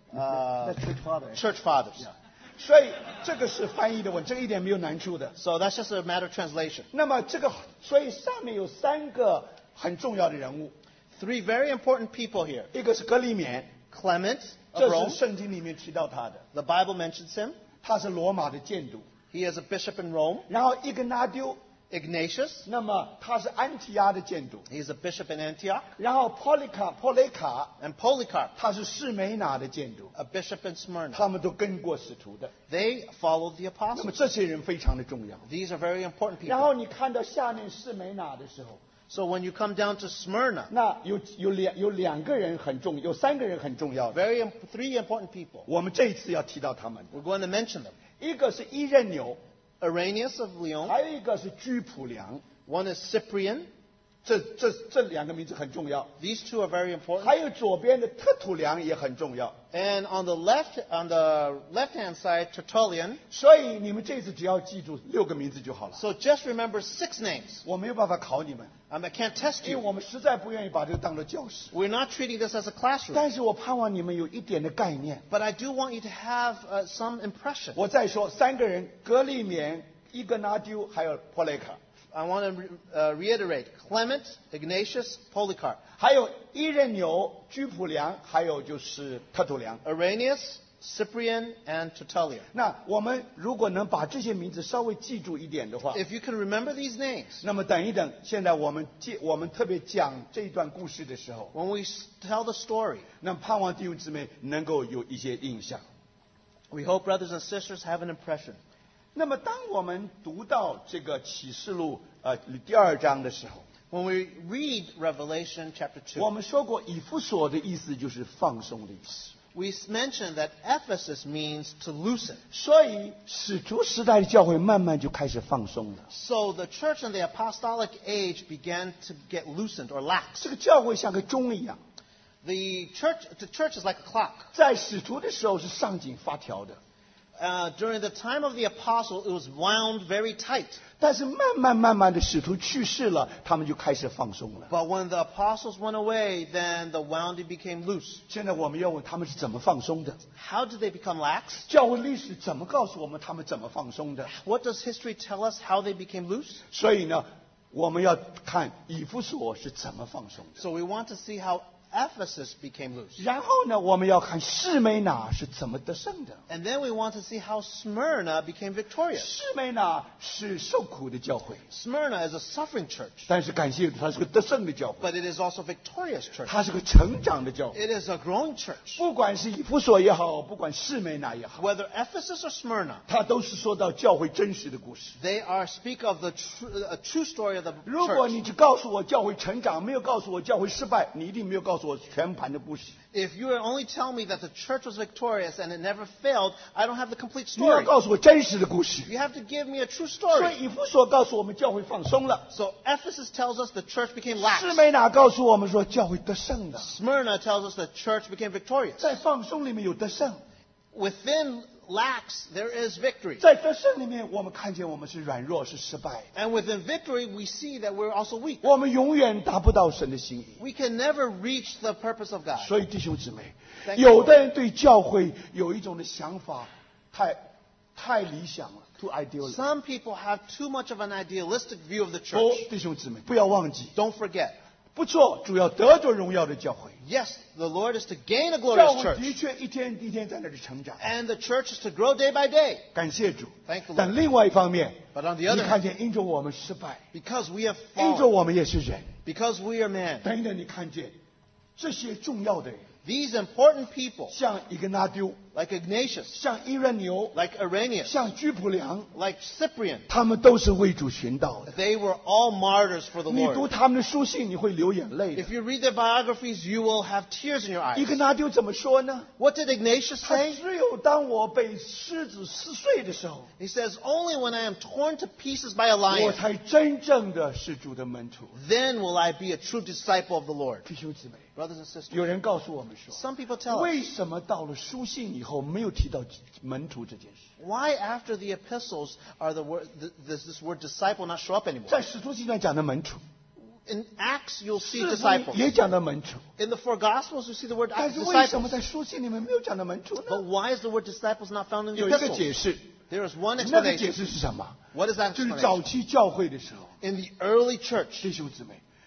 uh, That's church fathers. church fathers. 所以这个是翻译的问题，这个一点没有难处的。 So that's just a matter of translation. 那么这个，所以上面有三个很重要的人物， Three very important people here. 一个是格里勉， Clement of 这 Rome. 是圣经里面提到他的， The Bible mentions him. 他是罗马的监督。 He is a bishop in Rome. 然后伊格纳丢， Ignatius, 那么他是安提阿的监督。 he's a bishop in Antioch. 然后 Polycarp 波雷卡 And Polycarp, 他是士梅拿的监督， a bishop in Smyrna. 他们都跟过使徒的。 They followed the 那么 apostles. 这些人非常的重要。 These are very important 然后 people. 你看到下面士梅拿的时候， So when you come down to Smyrna, 那有有两有两个人很重，有三个人很重要的。 very im- three important people. 我们这一次要提到他们， We're going to mention them. 一个是伊任牛， Irenaeus of Lyon. 还有一个是居普良。 One is Cyprian. 这这这两个名字很重要。 These two are very important. 还有左边的特土良也很重要。 And on the left, on the left-hand side, Tertullian. 所以你们这次只要记住六个名字就好了。 So just remember six names. 我没有办法考你们， Um, I can't test 因为 you. 我们实在不愿意把这个当做教室。 We're not treating this as a classroom. 但是我盼望你们有一点的概念。 But I do want you to have uh, some impression. 我再说三个人：格利勉、伊格拿丢，还有波雷卡， I want to re- uh, reiterate. Clement, Ignatius, Polycarp. 还有伊任牛、居普良，还有就是特土良。 Irenaeus, Cyprian, and Tertullian. 那我们如果能把这些名字稍微记住一点的话， If you can remember these names, 那么等一等，现在我们记我们特别讲这一段故事的时候， when we s- tell the story, 那么盼望弟兄姊妹能够有一些印象。 we hope brothers and sisters have an impression. 那么当我们读到这个启示录呃第二章的时候， When we read Revelation chapter 我 two, 们说过以弗所的意思就是放松的意思。 we s- mentioned that Ephesus means to loosen. 所以使徒时代的教会慢慢就开始放松了。 So the church in the apostolic age began to get loosened or lax. 这个教会像个钟一样， The church, the church is like a clock. 在使徒的时候是上紧发条的， Uh, during the time of the apostle, it was wound very tight. 但是慢慢慢慢的使徒去世了，他们就开始放松了。 But when the apostles went away, then the wounding became loose. 现在我们要问他们是怎么放松的？ How did they become lax? 教会历史怎么告诉我们他们怎么放松的？ What does history tell us how they became loose? 所以呢，我们要看以弗所是怎么放松的。 So we want to see how Ephesus became loose. 然后呢，我们要看士梅拿是怎么得胜的。 And then we want to see how Smyrna became victorious. 士梅拿是受苦的教会， Smyrna is a suffering church, 但是感谢主，它是个得胜的教会， but it is also a victorious church. 它是个成长的教会。 It is a growing church. 不管是以弗所也好，不管士梅拿也好， Whether Ephesus or Smyrna, 它都是说到教会真实的故事。 they are speak of the tr- a true story of the 如果 church. 你只告诉我教会成长，没有告诉我教会失败，你一定没有告诉我全盘的故事。 If you only tell me that the church was victorious and it never failed, I don't have the complete 你要 story. 告诉我真实的故事。 You have to give me a true 所 story. 以以弗所告诉我们教会放松了， So Ephesus tells us the church became 士 lax. 梅拿告诉我们说教会得胜了。 Smyrna tells us the church became victorious. 在放松里面有得胜， Within lax, there is victory. 在得胜里面，我们看见我们是软弱，是失败的， And within victory, we see that we're also weak. 我们永远达不到神的心意。 We can never reach the purpose of God. 所以弟兄姊妹， Thank you. 有的人对教会有一种的想法，太太理想了 ，too ideal。 Some people have too much of an idealistic view of the 哦 church. 弟兄姊妹，不要忘记， Don't forget. 不错，主要得着荣耀的教会， Yes, the Lord is to gain a 教 glorious 会 church. 的确一天一天在那里成长， And the church is to grow day by day. 感谢主。 Thank the 但 Lord. 另外一方面， But on the 你 other 看 hand, 见因着我们失败， because we have 因着 fallen, 我们也是人， because we are man, 等等，你看见这些重要的人， these important people, 像以格拿丢， like Ignatius, 像伊任牛， like Irenaeus, 像居普良， like Cyprian, 他们都是为主寻道的。 they were all martyrs for the 你读 Lord. 他们的书信，你会流眼泪的 If。you read their biographies, you will have tears in your 伊 eyes. 格拿丢怎么说呢？ What did Ignatius 他 say? 只有当我被狮子撕碎的时候， He says, only when I am torn to pieces by a 我 lion, 才真正的是主的门徒。 then will I be a true disciple of the Lord. 弟兄姊妹， Brothers and sisters, 有人告诉我们说， some people tell us, 为什么到了书信以后没有提到门徒这件事？ why after the epistles are the word, th- does this word disciple not show up anymore? 在使徒行传讲的门徒， In Acts, you'll see 使徒 disciples. 也讲到门徒， In the four Gospels, you see the word 但是为什么 disciples. 在书信里面没有讲到门徒 But 呢？ why is the word disciples not found in the 有一个解 epistles? 释， There is one 那个解 explanation. 释是什么？ What is that 就是早 explanation? 期教会的时候， In the early church, 弟兄姊妹，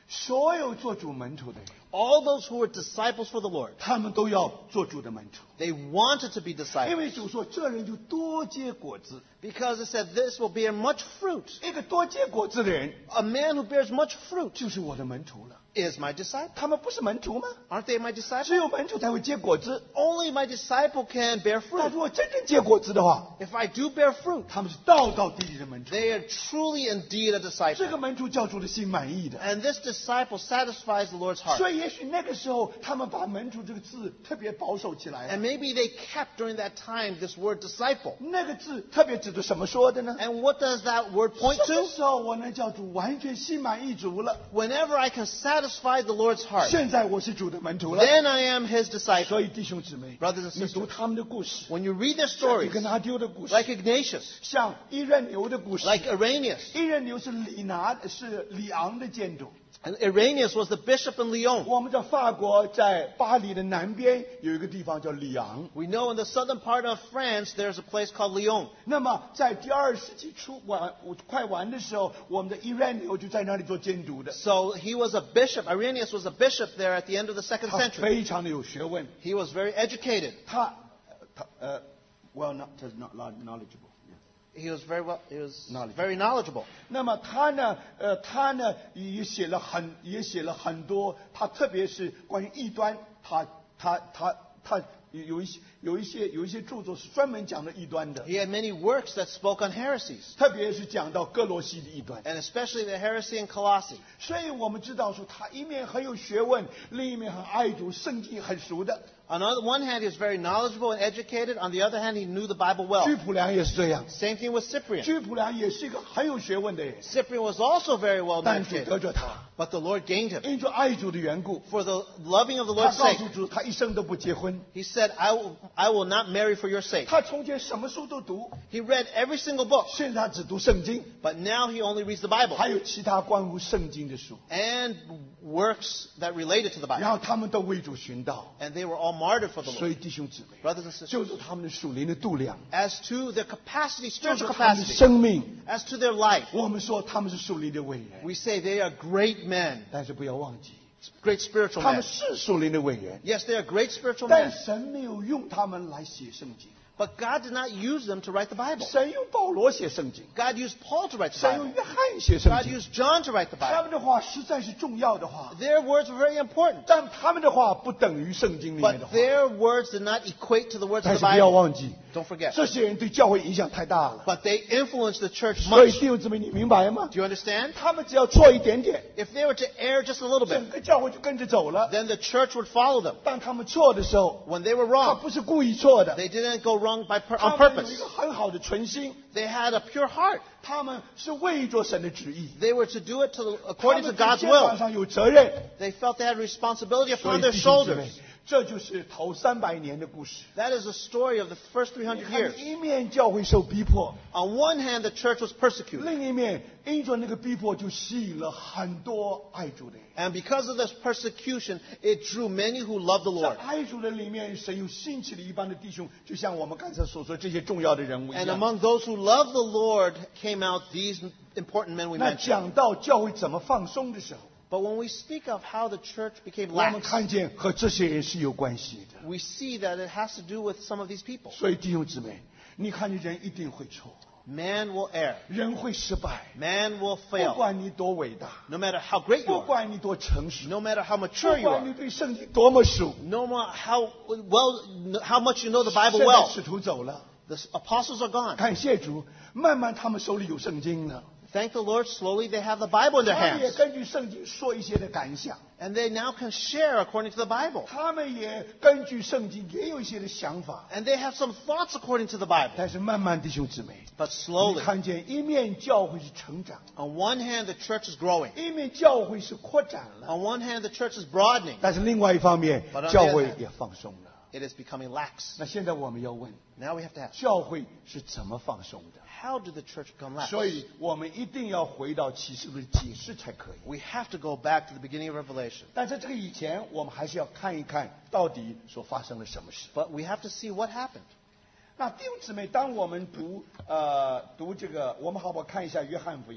所有做主门徒的人， all those who were disciples for the Lord, 他们都要做主的门徒， they wanted to be 因 disciples 为主说这人就多结果子。 because it said this will bear much fruit. 一个多结果子的人 A man who bears much fruit 就是我的门徒了。 is my disciple. 他们不是门徒吗？ Aren't they my disciple? 只有门徒才会结果子。 Only my disciple can bear 但 fruit. 如果真正结果子的话， If I do bear fruit, 他们是道道地地的门徒。 they are truly indeed a 这 disciple. 个门徒叫主的心满意的。 And this disciple satisfies the Lord's heart. 所以也许那个时候他们把门徒这个字特别保守起来了。 And maybe they kept during that time this word disciple. 那个字特别指的什么说的呢？ And what does that word point 什么 to? 时候我能叫主完全心满意足了？ Whenever I can satisfy the Lord's heart, 现在我是主的门徒了。 then I am his disciple. 所以弟兄姊妹， Brothers and 你读 sisters, 他们的故事， when you read their 像 stories, 以格拿丢的故事， like Ignatius, 像伊任牛的故事。 like Irenaeus. 伊任牛是里拿是里昂的监督。 And Irenaeus was the bishop in Lyon. 我们在法国，在巴黎的南边有一个地方叫里昂。 We know in the southern part of France there's a place called Lyon. 那么在第二世纪初完快完的时候，我们的伊任牛就在那里做监督的。 So he was a bishop. Irenaeus was a bishop there at the end of the second 他 century. 非常的有学问， He was very educated. 他他呃，well not not knowledgeable。 He was very well. He was Knowledgeable. very knowledgeable. 那么他呢，呃，他呢也写了很也写了很多，他特别是关于异端，他他他他有一些有一些有一些著作是专门讲的异端的， He had many works that spoke on heresies, 特别是讲到哥罗西的异端。 and especially the heresy in Colossae. 所以我们知道说他一面很有学问，另一面很爱读圣经，很熟的。 On the one hand, he was very knowledgeable and educated. On the other hand, he knew the Bible well. 居普良也是这样， Same thing with Cyprian. 居普良也是一个很有学问的人， Cyprian was also very well 但主 educated, 得着他， but the Lord gained him 因着爱主的缘故， for the loving of the 他 Lord's 告 sake. 诉主，他一生都不结婚。 He said, "I will, I will not marry for your sake." 他从前什么书都读， He read every single book, 现在他只读圣经， but now he only reads the Bible 还有其他关乎圣经的书， and works that related to the 然 Bible. 后他们都为主寻道。 And they were all martyred for the 所 Lord. 以弟兄姊妹， Brothers and sisters, 就是他们的属灵的度量， as to their capacity, 就是 spiritual 他们的 capacity, 生命。 as to their life, 我们说他们是属灵的伟人， we say they are great men, 但是不要忘记， great spiritual 他们 men. 是属灵的伟人， Yes, they are great spiritual 但 men, 神没有用他们来写圣经。 but God did not use them to write the Bible. 神用保罗写圣经， God used Paul to write the 神用 Bible. 约翰写圣 God 经。 used John to write the 他 Bible. 们的话实在是重要的话， Their words were very important, 但他们的话不等于圣经里面的 but 话。 their words did not equate to the words 但 of 是 the 不要 Bible. 忘记， Don't forget. 这些人对教会影响太大了。 But they influenced the church 所以 much. 弟兄姊妹，你明白吗？ Do you understand? 他们只要错一点点， If they were to err just a little bit, 整个教会就跟着走了。 then the church would follow them. 当他们错的时候， When they were 他 wrong, 不是故意错的， they didn't go wrong by pur- 他 on 们有 purpose. 一个很好的存心， They had a pure heart. 他们是为着神的旨意， They were to do it to, 他 according 们 to 在 God's 肩膀 will. 上有责任。 They felt they had responsibility 所 upon 以 their 弟兄姊妹 shoulders. 这就是头三百年的故事。 That is the story of the first three 你 hundred 看 years. 一面教会受逼迫， On one hand, the church was persecuted. 另一面因着那个逼迫就吸引了很多爱主的人。 And because of this persecution, it drew many who loved the 在 Lord. 爱主的里面，神又兴起了一帮的弟兄，就像我们刚才所说这些重要的人物一 And 样。 among those who loved the Lord came out these important men we 那 mentioned. 讲到教会怎么放松的时候， But when we speak of how the church became 我们 lax, 看见和这些人是有关系的。 we see that it has to do with some of these people. 所以弟兄姊妹，你看见人一定会错， Man will err. 人会失败， Man will 不 fail. 管你多伟大， No matter how great you 不 are, 管你多诚实， no matter how 不 mature you 管 are, 你对圣经多么熟。 no matter how well, how much you know the 现 Bible 在 well, 使徒走了， the apostles are gone. 感谢主，慢慢他们手里有圣经了， Thank the Lord, slowly they have the Bible in their 他们也 hands. 根据圣经说一些的感想， And they now can share according to the Bible. 他们也根据圣经也有一些的想法。 And they have some thoughts according to the Bible. 但是慢慢弟兄姊妹， But 你 slowly, 看见一面教会是成长， on one hand, the church is growing. 一面教会是扩展了， On one hand, the church is broadening. 但是另外一方面 But on the 教 other 会 hand- 也放松了。 It is becoming lax. 那现在我们要问， Now we have to ask, 教会是怎么放松的？ how did the church become lax? 所以我们一定要回到启示录的解释才可以。 We have to go back to the beginning of Revelation. 但在这个以前，我们还是要看一看到底所发生了什么事。 But we have to see what happened. 那弟兄姊妹，当我们读呃读这个，我们好不好看一下约翰福音？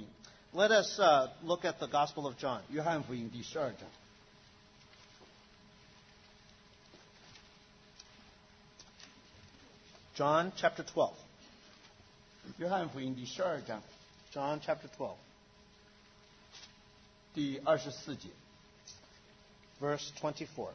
Let us uh, look at the Gospel of John. 约翰福音第十二章。 John chapter twelve. 约翰福音第十二章 John chapter twelve, 第二十四节。 verse twenty-four.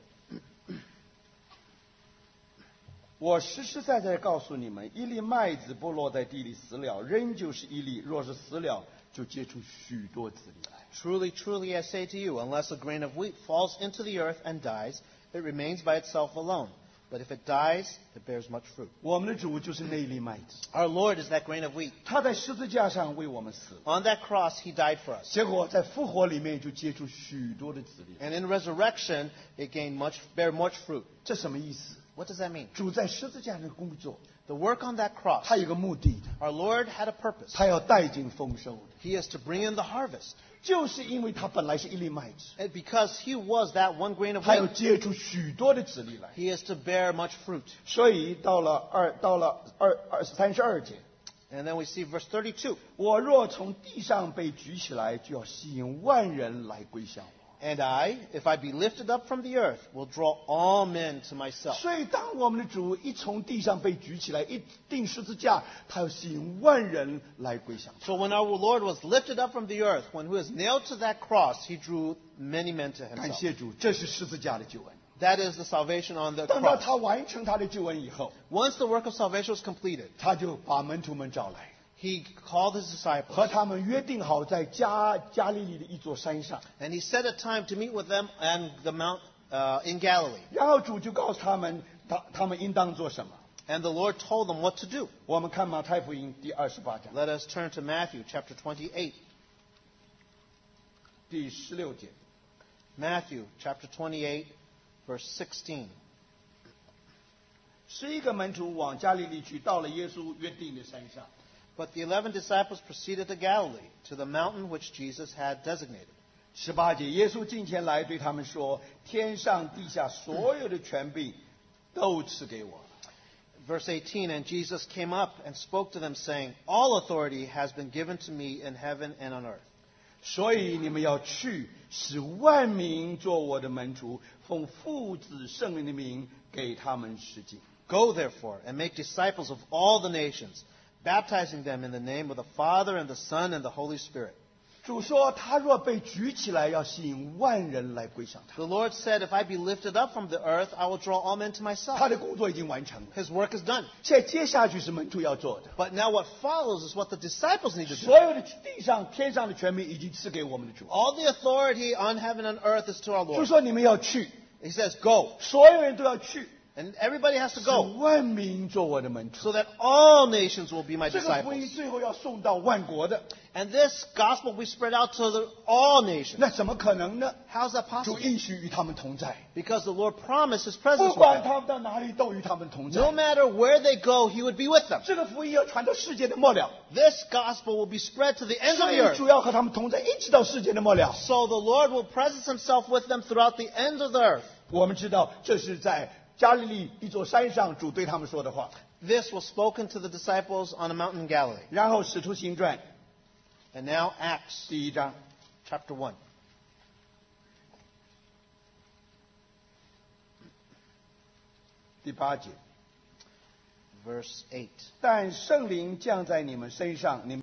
我实实在在告诉你们，一粒麦子不落在地里死了，仍旧是一粒；若是死了，就结出许多子粒来。 Truly, truly, I say to you, unless a grain of wheat falls into the earth and dies, it remains by itself alone. But if it dies, it bears much fruit. 我们的主就是那粒麦子， Our Lord is that grain of wheat. 他在十字架上为我们死， On that cross, he died for us. 结果在复活里面就结出许多的子粒。 And in resurrection, it gained much, bear much fruit. 这什么意思？ What does that mean? 主在十字架上的工作， The work on that cross, 他有个目的的， our Lord had a purpose. 他要带进丰收的， He is to bring in the harvest. 就是因为他本来是一粒麦子， And because he was that one grain of 他要 wheat, 结出许多的子粒来。 he is to bear much fruit. 所以到了二到了二二三十二节， And then we see verse thirty-two. 我若从地上被举起来，就要吸引万人来归向我。 And I, if I be lifted up from the earth, will draw all men to myself. 所以，当我们的主一从地上被举起来，一钉十字架，他要吸引万人来归向他。 So when our Lord was lifted up from the earth, when he was nailed to that cross, he drew many men to 感 himself. 谢主，这是十字架的救恩。 That is the salvation on the 等到 cross. 他完成他的救恩以后， Once the work of salvation was completed, 他就把门徒们找来， he called his disciples. 和他们约定好在加加利利的一座山上。 And he set a time to meet with them on the mount uh, in Galilee. 然后主就告诉他们，他他们应当做什么。 And the Lord told them what to do. 我们看马太福音第二十八章 Let us turn to Matthew chapter twenty-eight. 第十六节。 Matthew chapter twenty-eight, verse sixteen. 十一个门徒往加利利去，到了耶稣约定的山上。 But the eleven disciples proceeded to Galilee, to the mountain which Jesus had designated. 十八节，耶稣近前来对他们说：“天上地下所有的权柄都赐给我。 Verse eighteen, and Jesus came up and spoke to them, saying, All authority has been given to me in heaven and on earth. 所以你们要去，使万民做我的门徒，奉父子圣灵的名给他们施浸。 Go therefore and make disciples of all the nations, baptizing them in the name of the Father and the Son and the Holy Spirit. ” 主说：“他若被举起来，要吸引万人来归向他。 The Lord said, If I be lifted up from the earth, I will draw all men to 他 myself. 的工作已经完成了， His work is done. 现在接下去是门徒要做的。 But now what follows is what the disciples need to do. 所有的地上、天上的权柄已经赐给我们的主。 All the authority on heaven and earth is to our 主 Lord. 说：“你们要去， He says, Go. 所有人都要去， And everybody has to 使 go 万民做我的门徒。” so that all nations will be my 这个福音 disciples. 最后要送到万国的， And this gospel will be spread out to the, all nations. 那怎么可能呢？ How's that 主 possible? 应许与他们同在， Because the Lord promised His 不 presence with 管 them. 他们到哪里，都与他们同在。 No matter where they go, He would be with them. 这个福音要传到世界的末了， This gospel will be spread to the ends of 所 the 以 earth. 主要和他们同在，一直到世界的末了。 So the Lord will presence Himself with them throughout the ends of the earth. 我们知道这是在加利利一座山上，主对他们说的话。 This was spoken to the disciples on a mountain in Galilee. 然后《使徒行传》 And now Acts 第一章 chapter one. 第八节， Verse eight. 但圣灵降在你们身上，你们